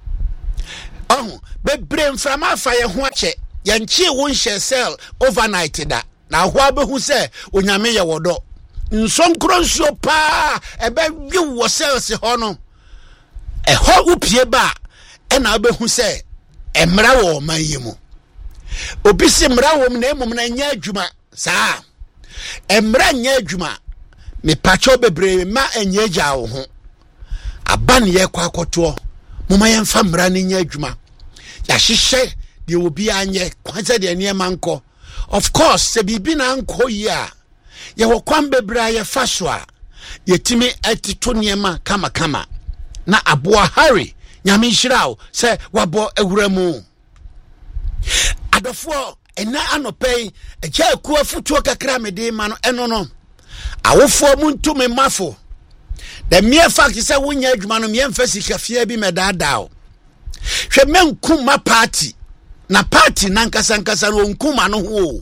oh be brain from afa ye ho ache ye nchi wo nhye sell overnight da na ho abehu se onyame ye wodo nson kro nso pa ebe wi wo sales ho no e ho upie ba e na abehu se emra wo mayimu obi si mra wo na emum na nya adwuma saa emra nya adwuma me pacho bebre ma enya gya wo ho aban ye kwa akoto moma yemfa mra ne nya adwuma ya hihye de obi anye kwanza de ne manko of course se bibi na anko yi a ye wo kwan bebre ye fa so a yetimi atito niema kama kama na aboa Harry nyame nhirawo se wabo awuramu adofo ena anopei eja ku afutuo kakra mede ma no eno no awofo muntu me mafo the mere fact is say wonya adwuma no me mfa sika fia bi medadao hwe menkuma party na party nankasa nkasa no nkuma no ho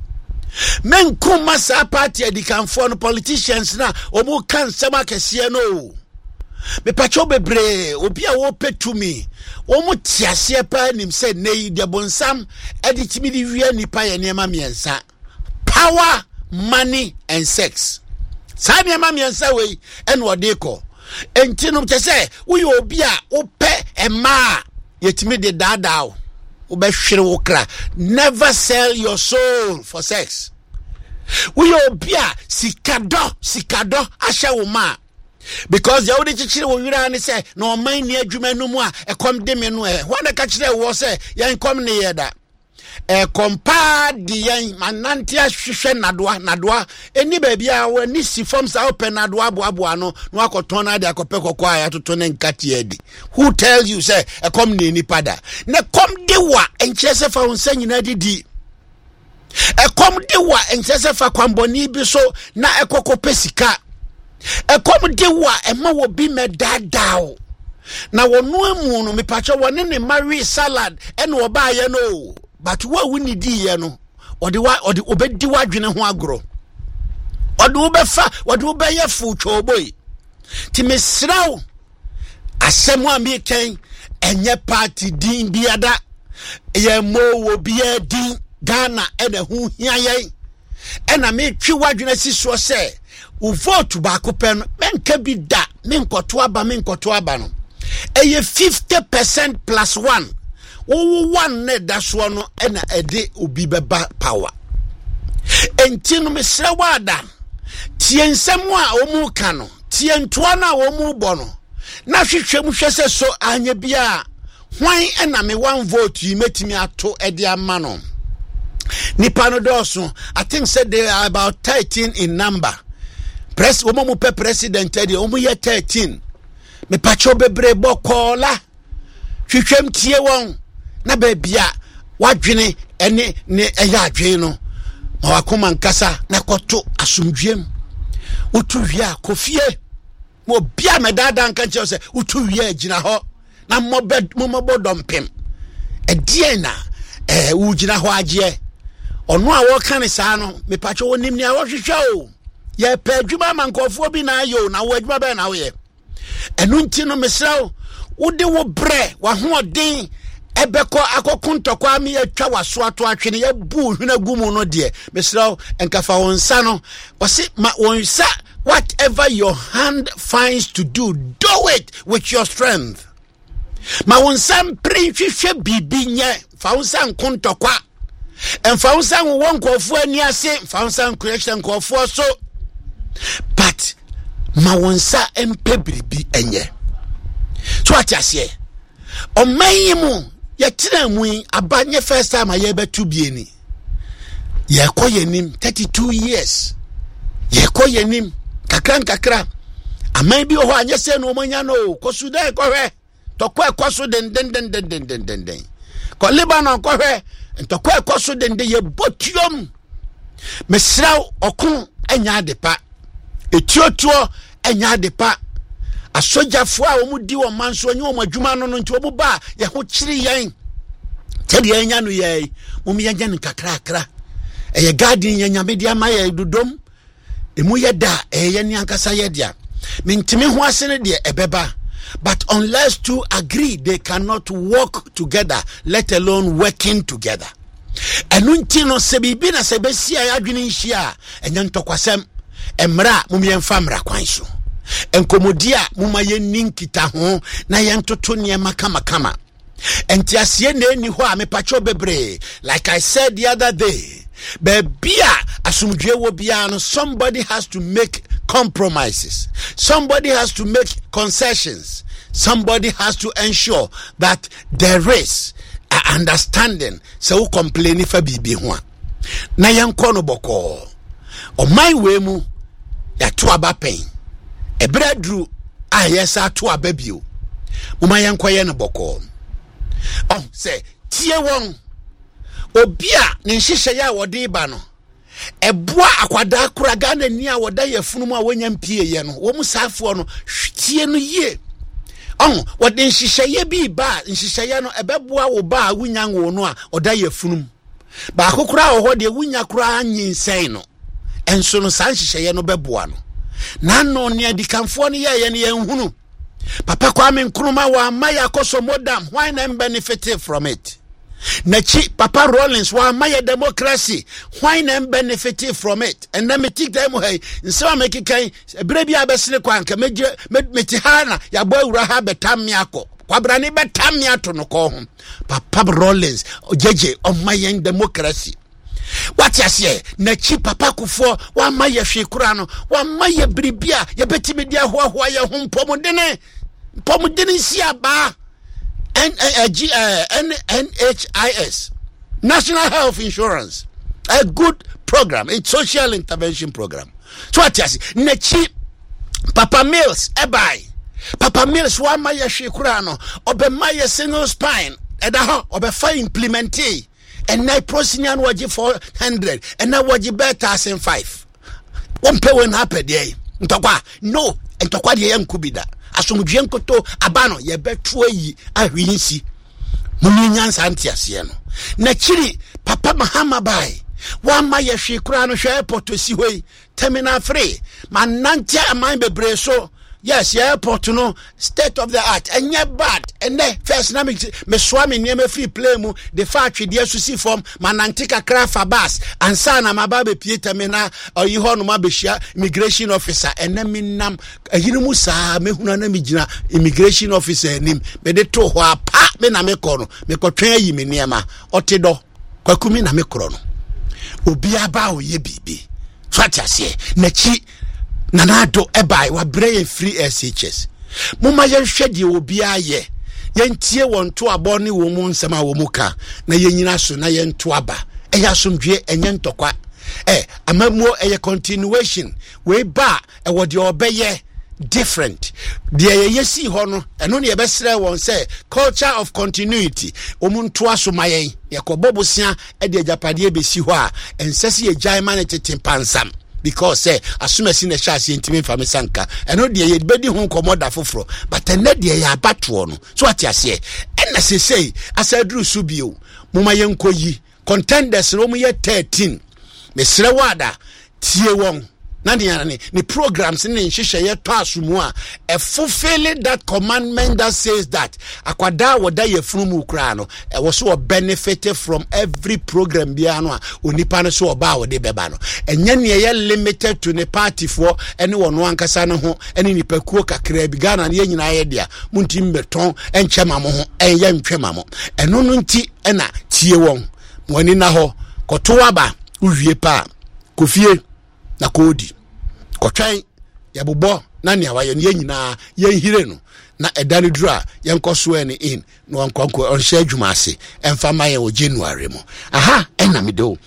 menkuma sa party adikanfo no politicians na omu kan sema kese no me pacho bebre obi a wo petumi omu tiase pa nim se nei de bonsam editimi di wi anipa ye niema miensa power money and sex sa niema miensa we eno odeko entinu tese wo ye obi a wo pe ema yetimi de dadao wo be hwere wo kra never sell your soul for sex wo ye obi a sikado sikado ahya wo ma because ya wodi chichire wo wira ni say no man ni adwuma no mu a ekom de me no e ho na ka chire wo say yan kom ne yeda e kompa di yan manante ahwehwe nadoa nadoa eni ba bia wo ni si form sa open nadoa aboabo ano no akoton na de akopɛ kokwa ya toto ne nkate adi who tell you say ekom ne ni pada ne kom de wa enche se fa wonsa nyina didi ekom de wa enche se fa kwamboni bi so na ekokopɛ sika ekom de wa ema wo bi medadao na wonu amu no mepacho woni ne marry salad ene wo ba ye no but wa wuni di ye no odi wa odi obedi wadwene ho agro odi wo befa odi wo be ye fu choboi ti mesraw asemu ami ken enye party din biada ye mo wo bia din Ghana ene hu hia ye ena me twi wadwene siso se u vote ba ko pen menka bi da menkoto aba menkoto aba no eye fifty percent plus one wo one ne da so no ena ede obi beba power enti no mesre wada tie nsem a omu ka no tie ntoa na omu bo no na hwehwem hwese so anya bia hwan ena me one vote yi metimi ato ede ama no nipa no doso I think said they are about thirteen in number. Press woman pe president edi omu ye thirteen me pacho bebre bokola hwehwem tie won na ba bia wadwene ene ne eya adwen no ma wakoma nkasa na koto asomdwem utu hia kofie mo bia medada nka che se utu hia agina ho na mo bed mo bodompem edie na eh ugina ho agye ono a wo kan sa no me pacho wonim ni a wo hwehwe o ye pe adwuma mankofo bi na ayo na wo adwuma be na wo ye enu nti no mesraw wo de wo bre wa ho odin ebeko akokuntokwa ami atwa waso ato atwene ye bu hwena gumu no de mesraw enkafa wonsa no wose ma wonsa whatever your hand finds to do do it with your strength ma wonsa mprinhwehwe bibi nye fa wonsa nkontokwa emfa wonsa wonkofo ani ase fa wonsa creation nkofo so but ma wonsa empebiribi enye so atiase o mayimu ye tira mu abanye first time aye betu bieni ye koyenim thirty-two years ye koyenim kakran kakra amai bi ho anye se no manya no kosu dai kohwe tokwa kosu den den den den den den den den ko Lebanon kohwe tokwa kosu den de ye botiom mesraw okun anya depa etiotuo enya depa asojafo a omudi wo manso onye wo adwuma no no nti wo ba ye ho kiri yen tedi enya no ye mum ye gyan kakra akra eye garden ye nyame dia ma ye dodom emu ye da eye ni ankasa ye dia mentimi ho asene de ebeba but unless two agree they cannot work together let alone working together enu nti no se bibi na se besi a adwene nhia enya ntokwasem emra mum ye mfa mra kwan so enkomodia muma ye ninkita ho na ye ntoto ne makama kama entiasie na eni ho a mepacho bebre. Like I said the other day, bebia asumdwe wo bia no, somebody has to make compromises. Somebody has to make concessions. Somebody has to ensure that there is an understanding. So who complain if a bibi ho na yanko no boko o my we mu ya to aba pen ebredru a yesa to aba bio mo my yanko ye no boko. Oh say tie won obi a ne nhihye ya wode ba no eboa akwada kuraga na ni a woda yafunu mu a wonya mpie ye no wo musafo no hwetie no ye. Oh wode nhihye ye bi ba nhihye ye no ebeboa wo ba wonya ngo no a oda yafunu mu ba akokura wo ho de wonya kura anyinsen no enso no san nhihye ye no beboa no na no ne adikanfo no ye ye ne yenhunu Papa Kwame Nkrumah wa maya koso modam, why not benefit from it? Nachi Papa Rawlings wa maya democracy, why not benefit from it? And then me take them hey, so make it kai brebi abesle kwanka meje metihana ya boy uraha betam yako. Kwabrani betam yato no ko hom. Papa Rawlings jeje of my democracy. What you say? Nachi Papa Kufo wa maya hwekura no wa maya bribia ya betimi dia ho ho ya ho pomodene pomodene sia ba N H I S National Health Insurance, a good program, a social intervention program. So what you say? Nachi Papa Mills ebai Papa Mills wa maya hwekura no obe maya single spine eda ho obe fa implemente. And now Prosinian waji four hundred, and now waji better than five. One pay when happen there. Ntokwa no, ntokwa de yam kubida. Asomdwe nkoto abano ye betwe yi ahwinsi. Muni nyansa antiase no. Na chiri Papa Mahama bai. Wa ma ye hwe kura no hwe airport si hoi. Terminal free. Manantia aman bebre so. Yes, yeah, airport no state of the art and yeah bad and then first na me swami near me free play mu the factory there to see from manantika craft bus and sana mababe Peter mena or you ho no mabehia immigration officer and then me nam ehinu mu saa me hunu na me gina immigration officer nim me de to ho apa me na me kɔ no me kɔtwen ayi me niema otedo kwakumi na me kɔ no obi aba o ye bibi fatiase na chi Nanado ebai wa breye free S H S. Muma yen hwede obi aye. Yen tie won to abo ne wo mu nsema wo muka na yen nyina so na yen to aba. Eya somdwe enye ntokwa. Eh amamuo eye continuation. We ba e wo de obeye different. De ye si ho no eno ne ye besre won say culture of continuity. Omuntu aso mayen ye kobobosia e de japade be si ho a ensese ye jaima ne tetimpansam. Because say asumasi na shasi intimi fami sanka eno de ye bedi hu komoda foforo but ene de ya batwo no so ati ase ena se sei asadru subio muma yenkoyi contenders no mu ye thirteen mesre wada tie won na de ni ni programs ni nhihye ye to asumu a e fulfilling that commandment that says that akwada woda ye funu kra no e wo so benefited from every program bia no a onipa no so oba wode beba no enye ne ye limited to the party for ene wono ankasa ne ho ene nipa kuo kakra bi Ghana ne nyina ye dia muntim beton enchema mo ho enye ntwema mo eno no nti ena tie won woni na ho koto aba uwie pa kofie na kodi kotwan yabobo na ne awaye ne nyina ye hire no na edani dura yenkoso ene in no ankonko onhye adwuma ase emfa maye o January mu aha ena medo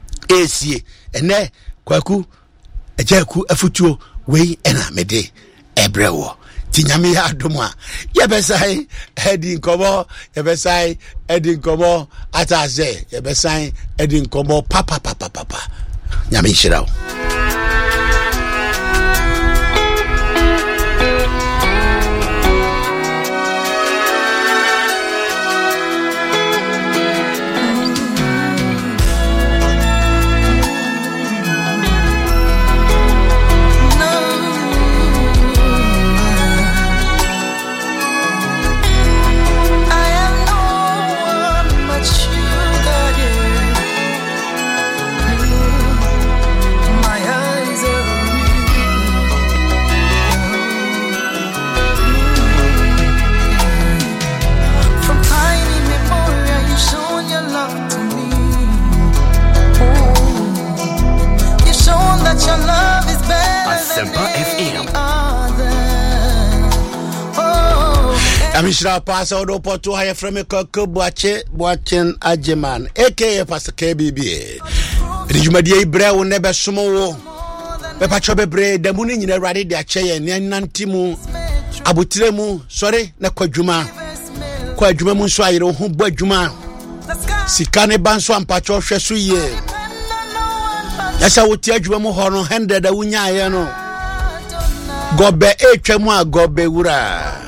esie ene kwaku ejaku afutuo wei ena mede ebrewo tinyame ya adomwa yebesai edi nkomo yebesai edi nkomo ataze yebesai edi nkomo papa papa papa nyame shirawo. My Asempa F M. Amishra Pasa Odo Porto Haya Frame Koko Boache Boachen Ajeman, aka Pastor K B B. Rijumadia Ibra will never sumo. Pepa Chobebre, the moon in a radi de Ache, Nantimu, Abutremu, sorry, na Quajuma. Quajuma Munswairo, who Bojuma. Sikane Banswan Pacho Shesuye. Yes, I would tell you more horror handed a Wunyayano. Gobe Echemwa Gobe Ura.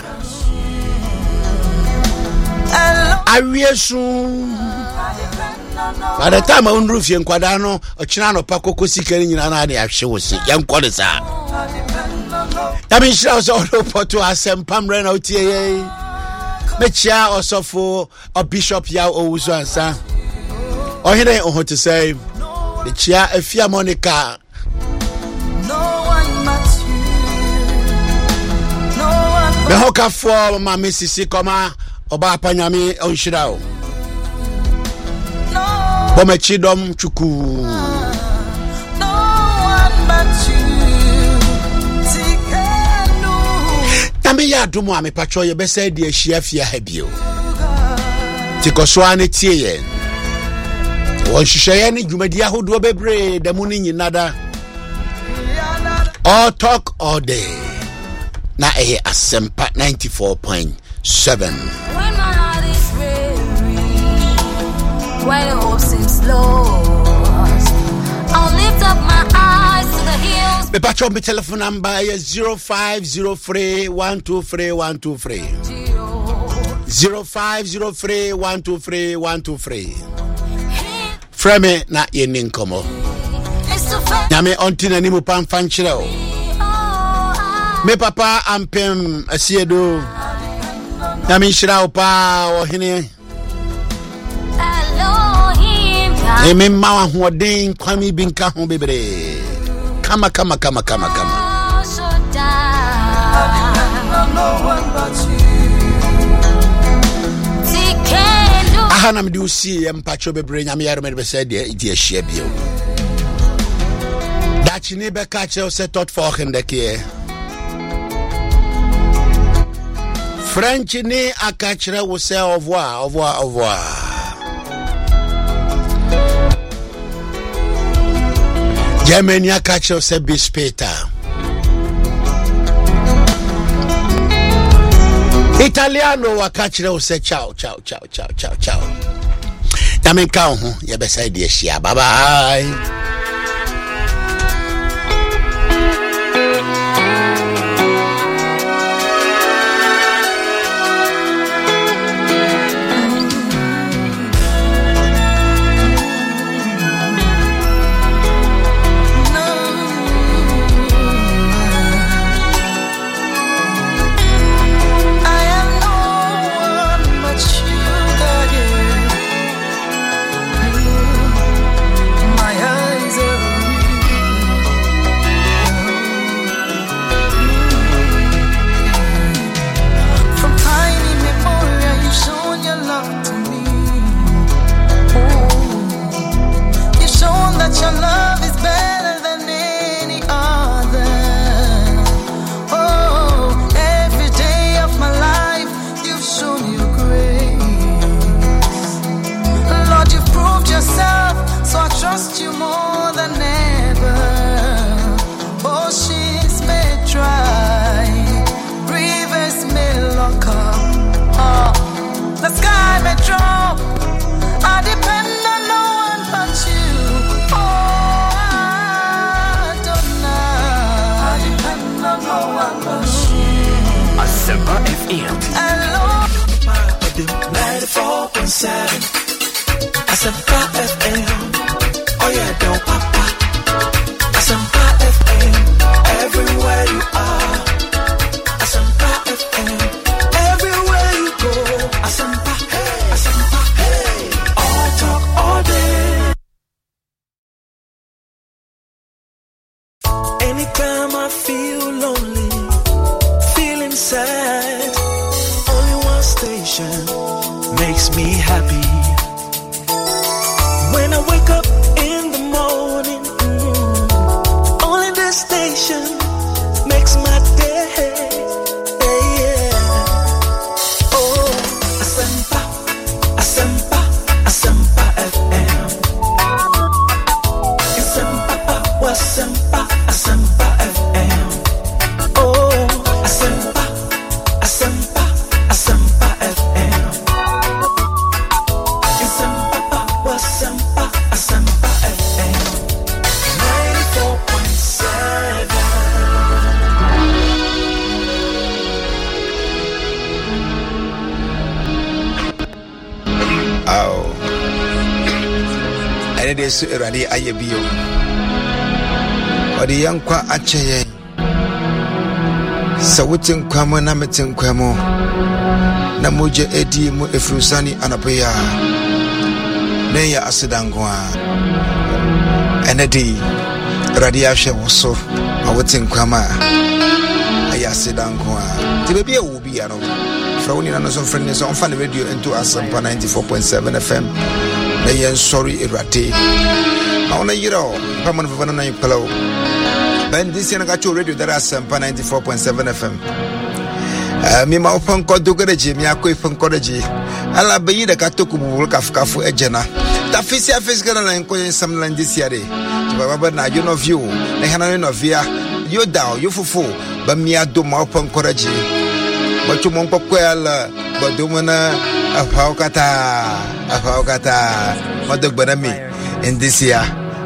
Ariesu. By the time I own roof in Quadano, a Chinano Paco Cosicani in Anani, I show see young Quadasa. That means she was all over to us and Pam Reno T A. Mecha also for a bishop Yao Ozansa. Or he ain't on to say the chair a Fia Monica. No one but you. No one but the Hoka for my Mississippi Coma. Oba panyami onshirao. no. Bomechidom chuku. No one but you. Tikenu. Tambi ya dumo ame pacho ye bese di ehia fia habio. Tikoswa ne tie ye. Won hihye ne dwumadi ahodo bebre da mu ni nyinada. All talk all day. Na eh Asempa ninety-four point seven. When my heart is weary, when hope seems lost, I'll lift up my eyes to the hills. Me patch my telephone number is zero five zero three one two three one two three. zero five zero three one two three one two three. Frame na yenin komo. Nyame ontina ni mu pamfan chiro. Me papa ampem asiedo. Nyame shira opa ohene. E me ma hoden kwami binka ho bebre. Kama kama kama kama kama. Ahana mdi usi empacho bebre nyame yaro me be say de e ahia bio. Dachi ne be ka che o se tot volgende keer. French ni akachira wo say au revoir, au revoir, au revoir. Germany akachira say bis Peter. Italiano akachira wo say ciao, ciao, ciao, ciao, ciao, ciao. Tamen ka ho ye be say de ahia. Bye bye. Anytime I feel lonely, feeling sad, only one station makes me happy. When I wake up in the morning, mm, only this station makes my day. Yeah. Oh, Asempa, Asempa, Asempa F M. Asempa, Asempa, Asempa F M. Oh, Asempa, Asempa, Asempa F M. Asempa, Asempa, Asempa F M. ninety-four point seven. Oh, and it is already I be or the young qua ache. So what's in Quamo Namitin Quamo Namuja Edi Mu Efrusani Anapaya Neya Asidangwa and Edi Radiasha was so. I would think Quama Ayasidangwa. The baby will be an Frowning and some friends on Funny Radio into Asampa ninety-four point seven F M. Nayan sorry Irati. I want a year old. Come on, Vanna Pillow. Ben this year I got your radio that Asampa ninety-four point seven F M. Mima open Kodugaji, Miako Funkodaji. I'll be the Katoku work of Kafu Ejena. The Fisia face gonna inquire some land this year. But now you know view. They have no via. You down, you fufu. But me I do my open Kodaji. But you won't well, but do wanna a Paukata, a Paukata, Mother Banami in this year.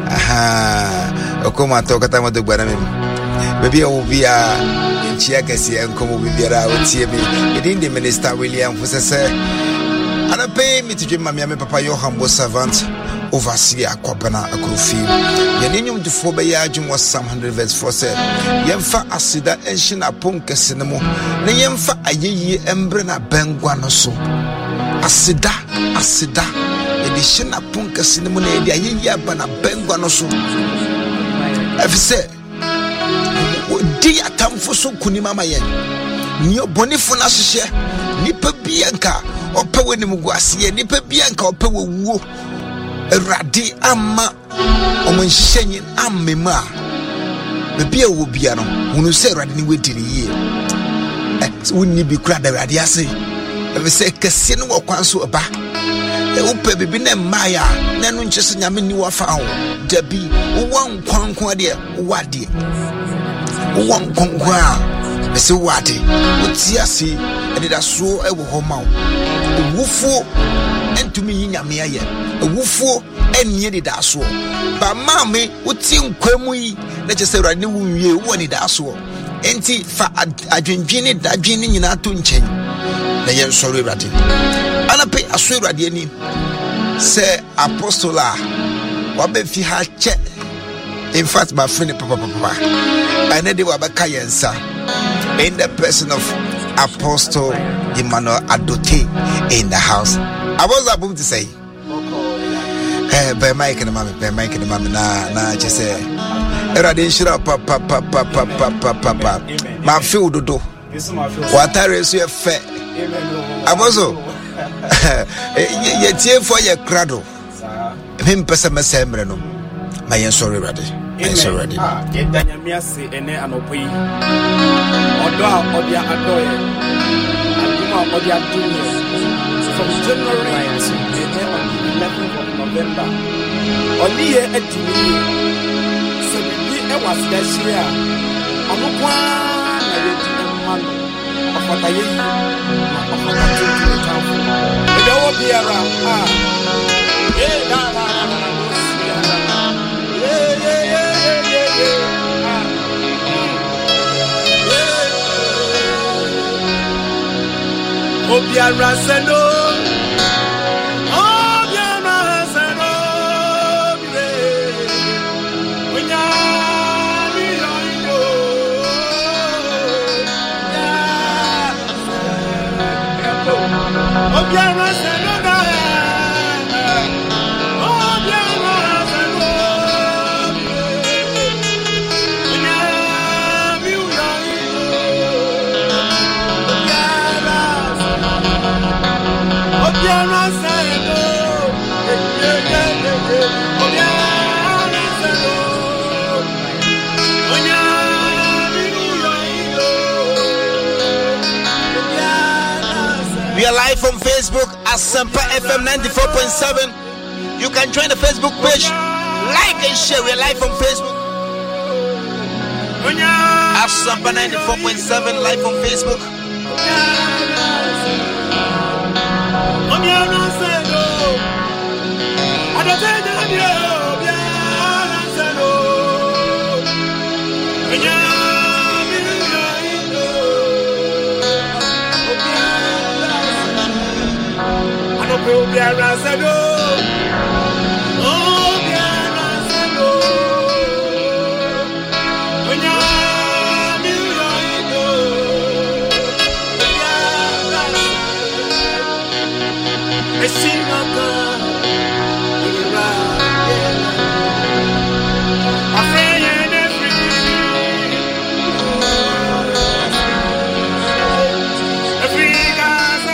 Aha, Okoma Tokata Mother Banami. Maybe I will be a Chiakasi and come with Vera with T V. It in the Minister William was a say, and I pay me to give my Papa your humble servant. Overseer Kwabana Akufi. Yaninium to Fobayajum was some hundred verse for said. Yemfa Asida Enshin Apunka Cinemo. Nayemfa Aye Embrana Benguanoso. Asida, Asida. Edition Apunka Cinemo, Aye Bana Benguanoso. I've said, Dear Tamfoso Kunimama Yen. Neo Bonifuna Sisha, Nipa Bianca, or Pewenimuguasi, Nipa Bianca, or Pewu. Radi ama omunshenyin amema bebia wo bia no hunu se radi ni wedi ni ye eh wonni bi kura da radi ase e se kese no wakwan so ba e wo pe bibi na maya na no nchese nyame ni wafa ho dabi wo nkwankwa de wade wo nkwankwa e se wade wo ti ase e da so e wo ho ma wo wufo entumi yinyame aye ewufo enie de daso ba maame uti nkwemu yi na chese rade wunwie wo ni daso enti fa adwendwene dadwene nyina to nchen na yen soro rade ana pe aso rade ani se apostola wa be fi ha che in fact my friend papa papa ene de wa ba kayensa in the person of Apostle Emmanuel Adote in the house. I was about to say eh by Mike and Mammy, by Mike and Mammy, na na just say era de shira pa pa pa pa pa pa pa pa ma feel dodo what are you fe abozo ye tie for your crado him pesa mesemre no my yen sorry ready and so ready ye danya miase ene anopoyi odo a odia adoye aduma odia aduma from January to the eleventh of November. Only here at Jimmy. So we was last year. I'm a one of what I am of what I do to the town. But there will be around. Ah, yeah, nah, nah, nah, yeah, yeah, yeah, yeah, yeah. Ah, yeah. Obiara Seno. are live on Facebook, Asampa F M ninety-four point seven. You can join the Facebook page, like and share. We're live on Facebook. Asampa ninety-four point seven, live on Facebook. Oh, Biara Sado. Oh, Biara Sado. Onya Miyo. Biara Sado. Esimaka. Ira. Afraid and free. Africa.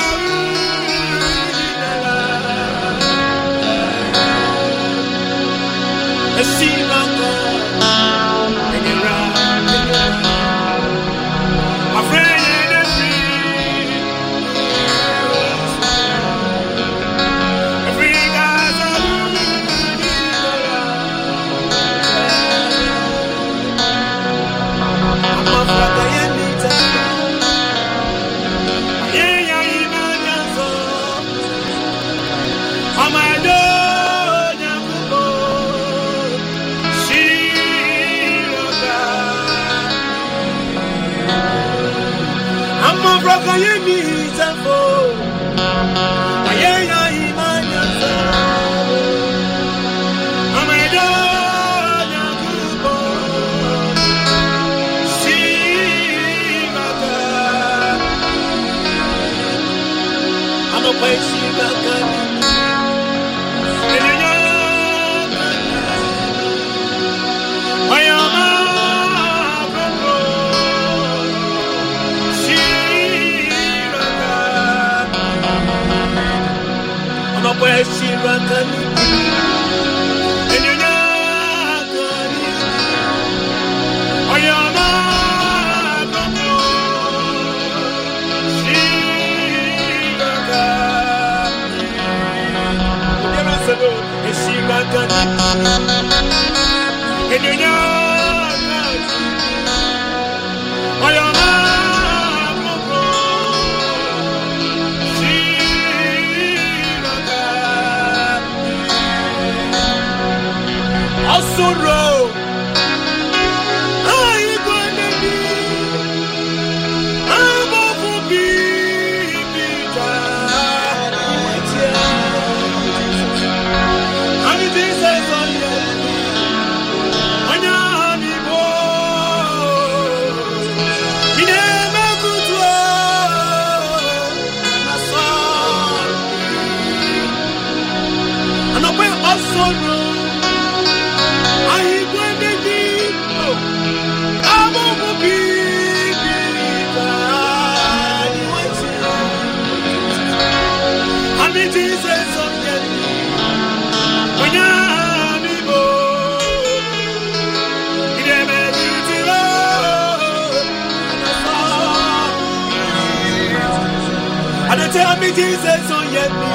Tell me Jesus on yet me.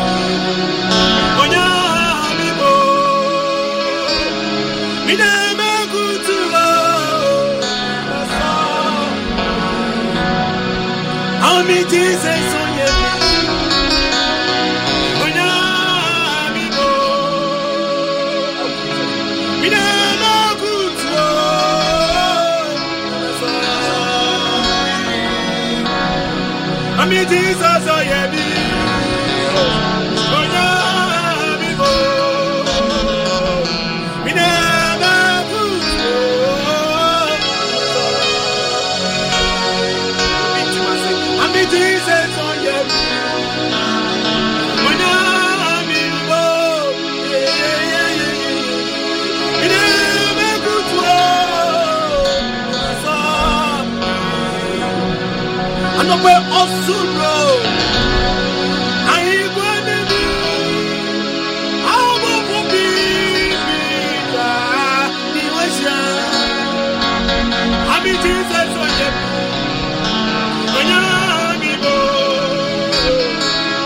Onya mi bo. Mi na me kutulo. How me Jesus on yet me. Onya mi bo. Mi na me kutulo. How me Jesus on yet me. Jesus on your when I'm in love, yeah, yeah, yeah. It is a good world. I'm not where also road. I ain't going to be. I won't be. I'm in Jesus on your when I'm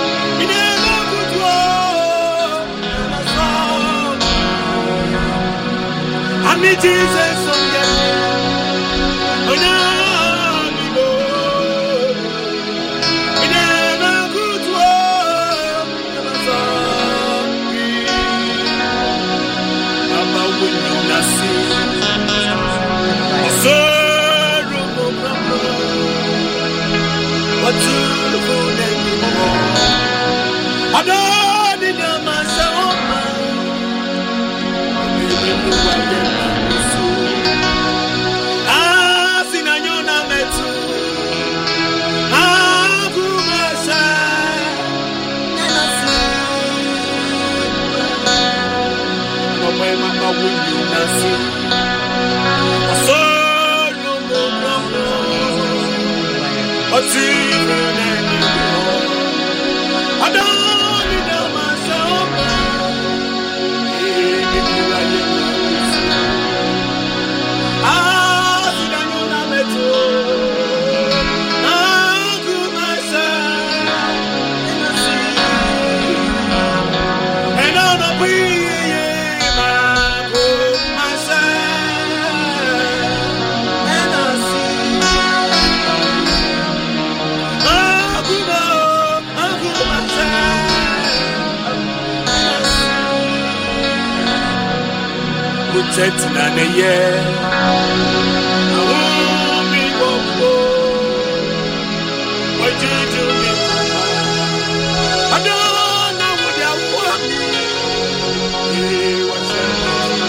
Jesus on the Oh no, we go. We never good work. Never sorry. Baba will not see. Sorrow no problem. What to do anymore? I don't need a myself. I don't need a myself. Protecting and a year. I won't be go. What you do me? I don't know what you want me. What's that?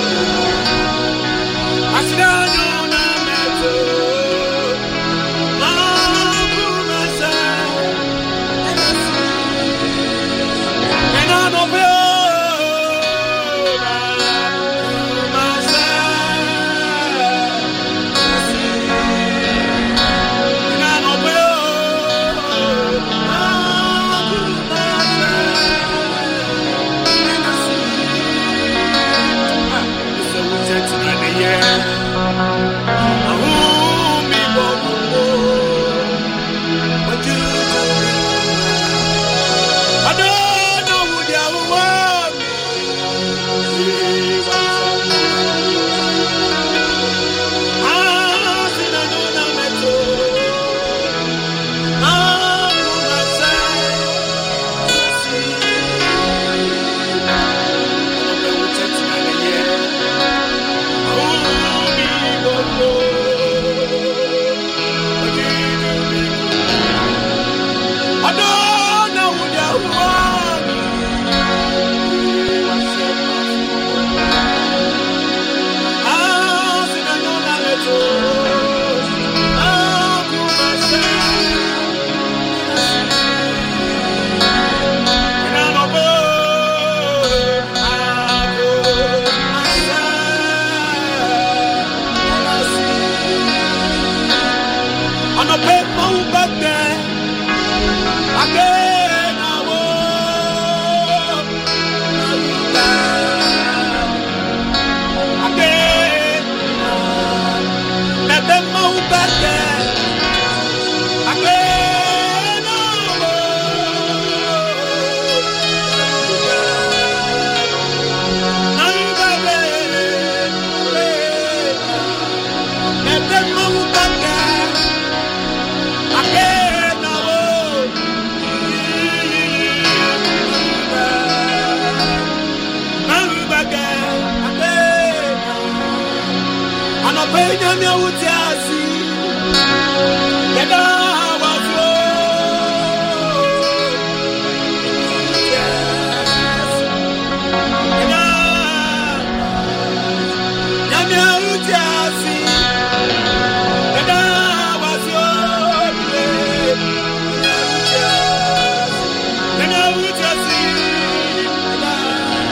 I said I don't know. I'm for myself. And I don't feel.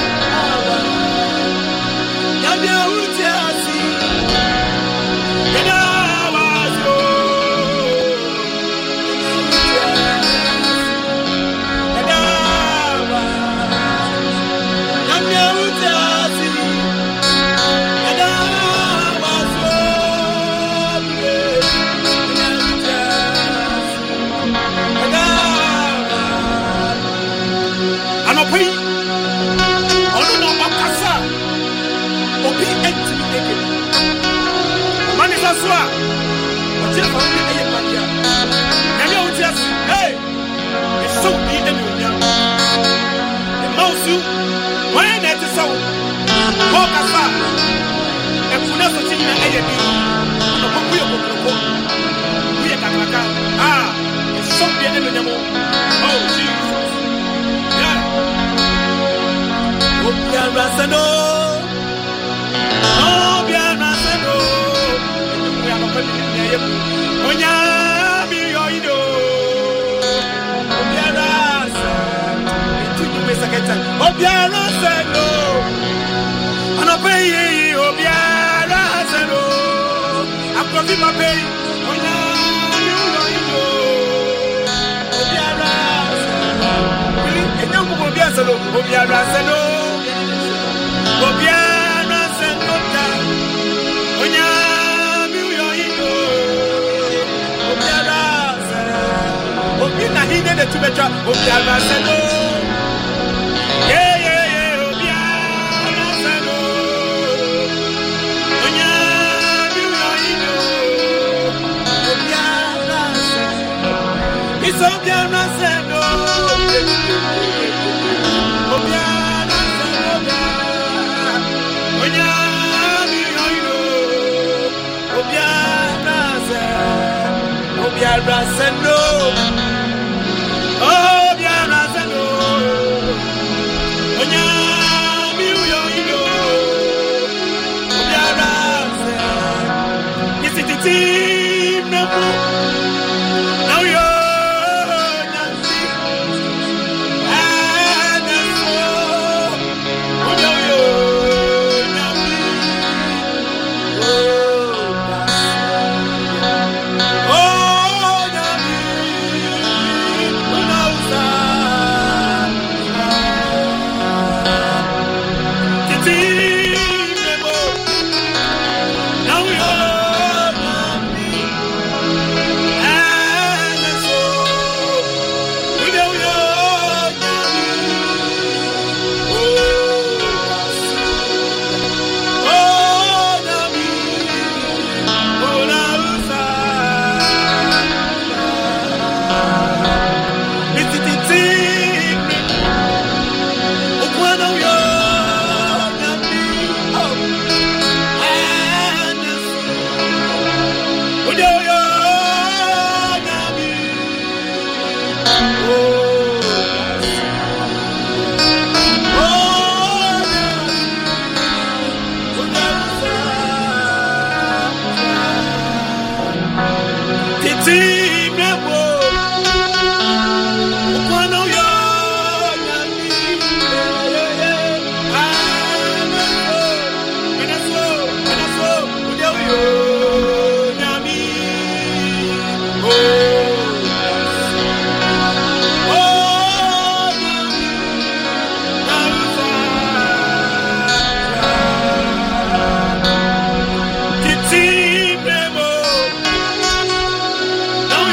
You know, Now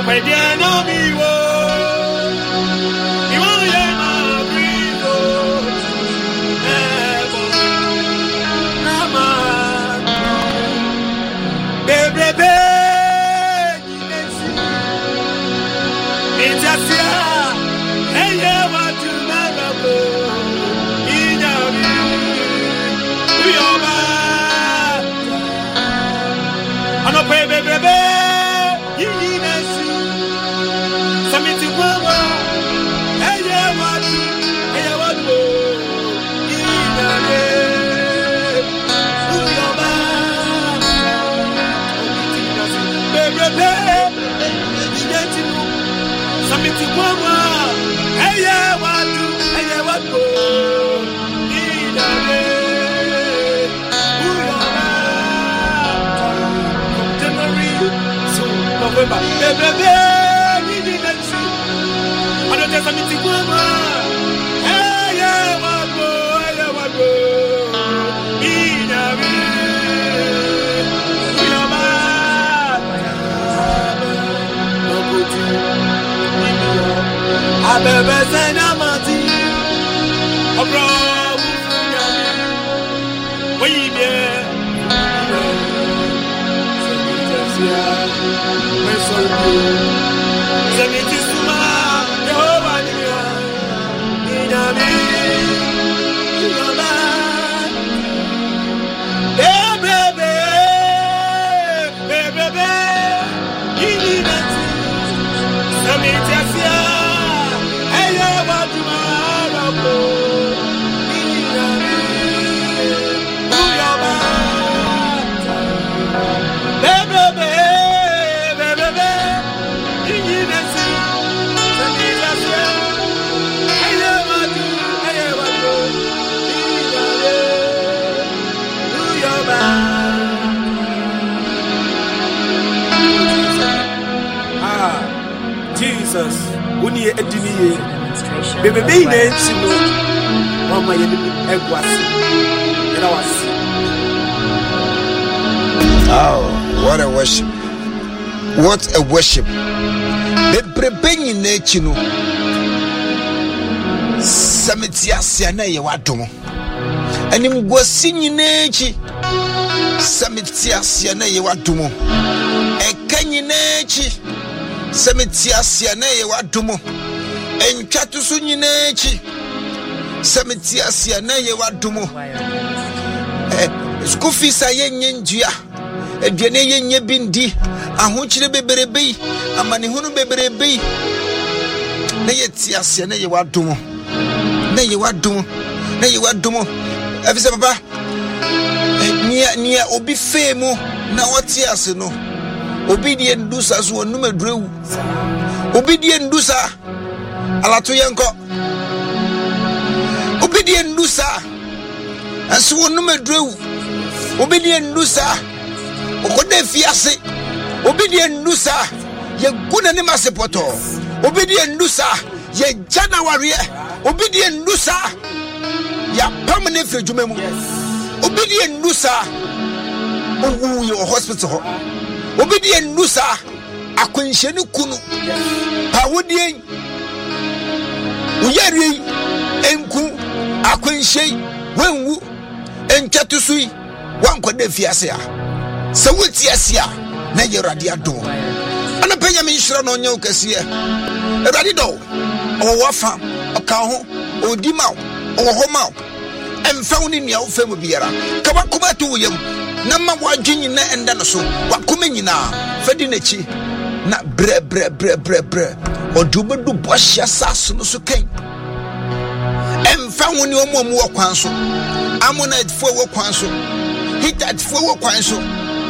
my dear, no me wo. You want to my breathe, ever, nama, baby, baby, it's just yeah, hey, yeah, what you never go, in your we are bad. I'm not baby, baby. Baby, baby, Mama, you oh, what a worship! What a worship! The preparing nature, no. Samitia siana ye wadomo. Anim go singing nature. Samitia siana ye wadomo. E kanyi nature. Samitia siana ye wadomo. Enchatu sunyinechi Samiti asia na ye wadumo eh school fees aye nyenjua eduane ye nye bindi ahonchire beberebe amane hunu beberebe na ye ti asia na ye wadumo na ye wadumo na ye wadumo afisa papa nia nia obi femu na wati ase no obi die ndusa so onum adrewu obi die ndusa alatu yenko obedie ndusa aso wonum adrewu obedie ndusa okode fiase obedie ndusa ye guna ne masepoto obedie ndusa ye January obedie ndusa ya permanent frejumemu obedie ndusa owu yo hospital obedie ndusa akwenhyeni kunu pawodie uyari enku akwenhyei wenwu enchatusui wankode fiase a sawuti asia na yerade ado ana penya me nhira no nya okase erade do o wafa oka ho odima o ho ma emfa woni nia wo fam biara ka wakoma to yam na ma wadwinyi na enda no so wakoma nyina fadi nachi na bre bre bre bre bre odubedu bohya saso no so kan emfa woni omuamu wo kwan so amonite fo wo kwan so hitat fo wo kwan so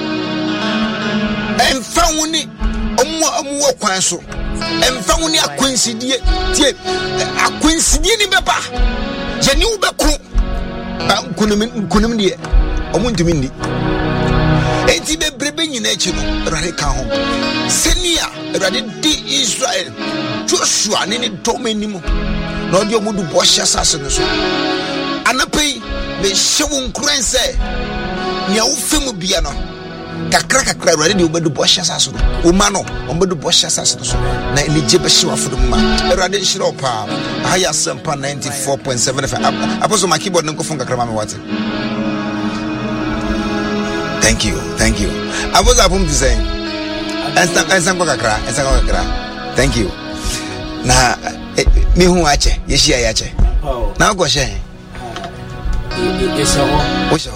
emfa woni omuamu wo kwan so emfa woni akwansidie tie akwansidie ni beba je ni ubekru ba kunum kunum die omuntumi ndi enti bebrebe nyina echi no rare ka ho senia rare di Israel Joshua ni ni domenimu no dio mudu bohya sase no so anapai be hyewu nkrense nya wo femu bia no kakra kakra awurade de obedu bɔhyɛ saso no uma no obedu bɔhyɛ saso so na elige bɛhyɛ wafo ma awurade nhyira wo pa ahaya sempa ninety-four point seven F M apostle my keyboard no nkofon kakra ma me wate. Thank you, thank you. Apostle apum di say ensan ensan ko kakra ensan ko kakra. Thank you. Na me hu ache yeshia ya ache na go she yeso wo so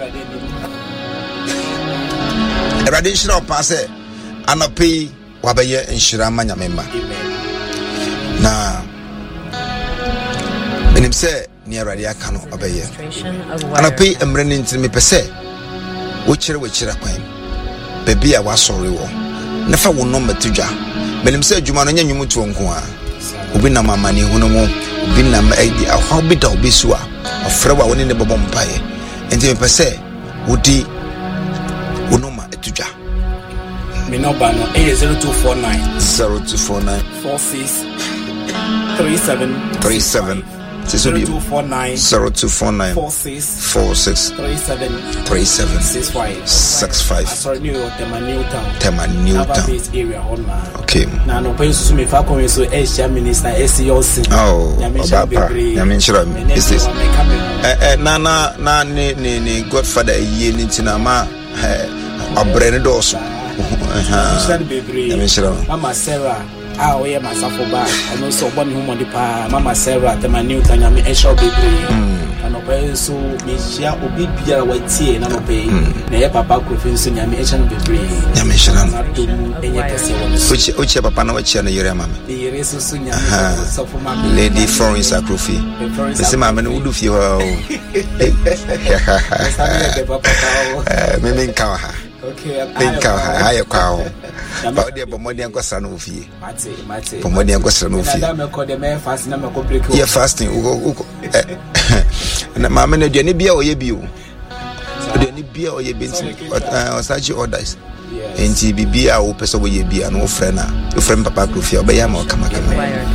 Erade nshira opase anopi wabeye nshira manya memba na benim se ni erade aka no obeye anopi emre ni ntimi me pese wo kire wo kire kwan bebi a wasori wo na fa wo no matudwa benim se adwuma no nya nwumutu nko a obi na mama ni hu no mo obi na ma edi a hobi da obi so a ofre wa woni ne bobo mpaye enti me pese wodi wono ma etudwa me number no zero two four nine zero two four nine four six three seven three seven zero two four nine zero two four nine four six four six three seven three seven six five six five. Sorry, new Tema Newtown. Tema Newtown area on my. Okay. Now no pay so me fa come so Asia minister S C O C. Oh, Papa. I mean sure is this. Eh eh na na na ni ni ni Godfather ye ni tina ma eh obrene doso. Eh. I mean sure. Mama Sarah ah oye masafo ba ono so boni hu modi pa Mama Sarah Tema Newtown ya me Asia baby. No pay so me share obi biara watie na no pay na ye papa Kofi nso nya me echa no bebre nya me shira na dum enye kase woni uche uche papa na wachi na yere mama e yere so so nya so for mama Lady Florence Akrofi ese mama no udu fie ho me me nka ha okay nka ha aye kwa ho ba odi bomodi ankosra no fie mate mate bomodi ankosra no fie na me ko de me fast na me ko break ye fasting ugo na mama na duane bia oye bio duane bia oye benti osachi orders enti bibia wo pese wo ye bia no frɛ na wo frɛ papa Kofi obeya ma kama kama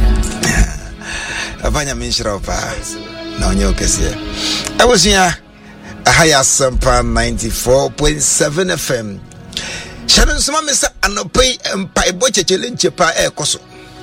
abanya menshira pa na onye okese awosia ahaya sampa ninety-four point seven F M Sharon Suma mesa anopai empai bo chechele nchepa e koso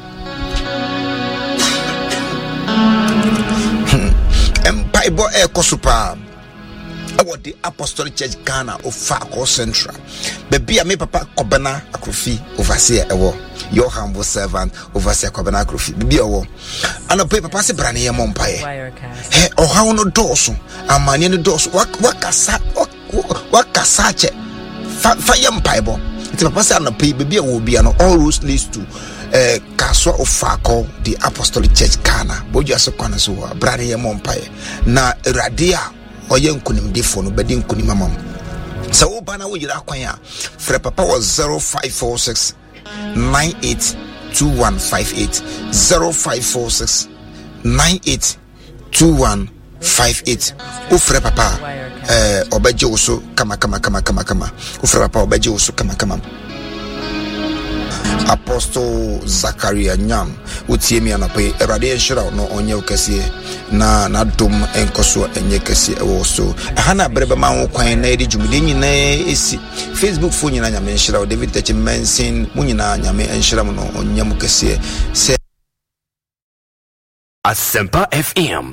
empai bo e koso pa awo the Apostolic Church Ghana ofa ko Central bebi me papa Kobana Akrofi overseer ewo your humble servant overseer Kobana Akrofi bebi ewo anopai papa se brane ye mompae he oha no doso amane no doso wakasa wakasa che fa yam paibo it's papa say na pay baby will be an all roads leads to eh kaswa of Fako the Apostolic Church Ghana bojo asokwana so brane ye mompae na radia oye nkunim defo no bedi nkunim mamam so wo bana wo yira kwan a frɛ papa was zero five four six nine eight two one five eight zero five four six nine eight two one five eight ufre papa eh obeje uso kama kama kama kama kama ufre papa obeje uso kama kama Apostle Zachariah Nyam utie mi anape erade enshira no onye okese na na dom enkoso enye kese ewo so hana brebe ma wo kwan na edi jumide nyina esi Facebook fo nyina nyame enshira David Techi Mensin mu nyina nyame enshira no onye mu kese se Asempa F M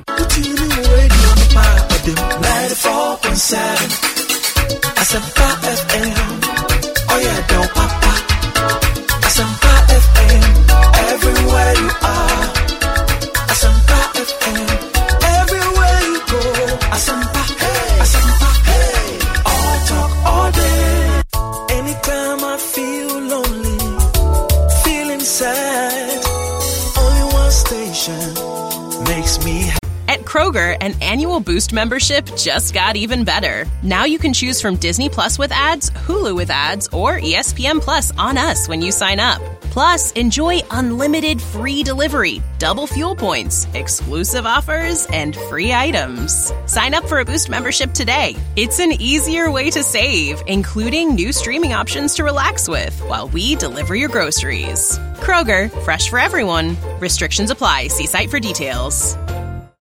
ninety-four point seven Asempa F M. Oh yeah, don't papa. Asempa F M. Everywhere you are. Asempa F M. Everywhere you go. Asempa, hey. Asempa, hey. All talk all day. Anytime I feel lonely, feeling sad, only one station makes me happy. At Kroger, an annual Boost membership just got even better. Now you can choose from Disney Plus with ads, Hulu with ads, or E S P N Plus on us when you sign up. Plus, enjoy unlimited free delivery, double fuel points, exclusive offers, and free items. Sign up for a Boost membership today. It's an easier way to save, including new streaming options to relax with while we deliver your groceries. Kroger, fresh for everyone. Restrictions apply. See site for details.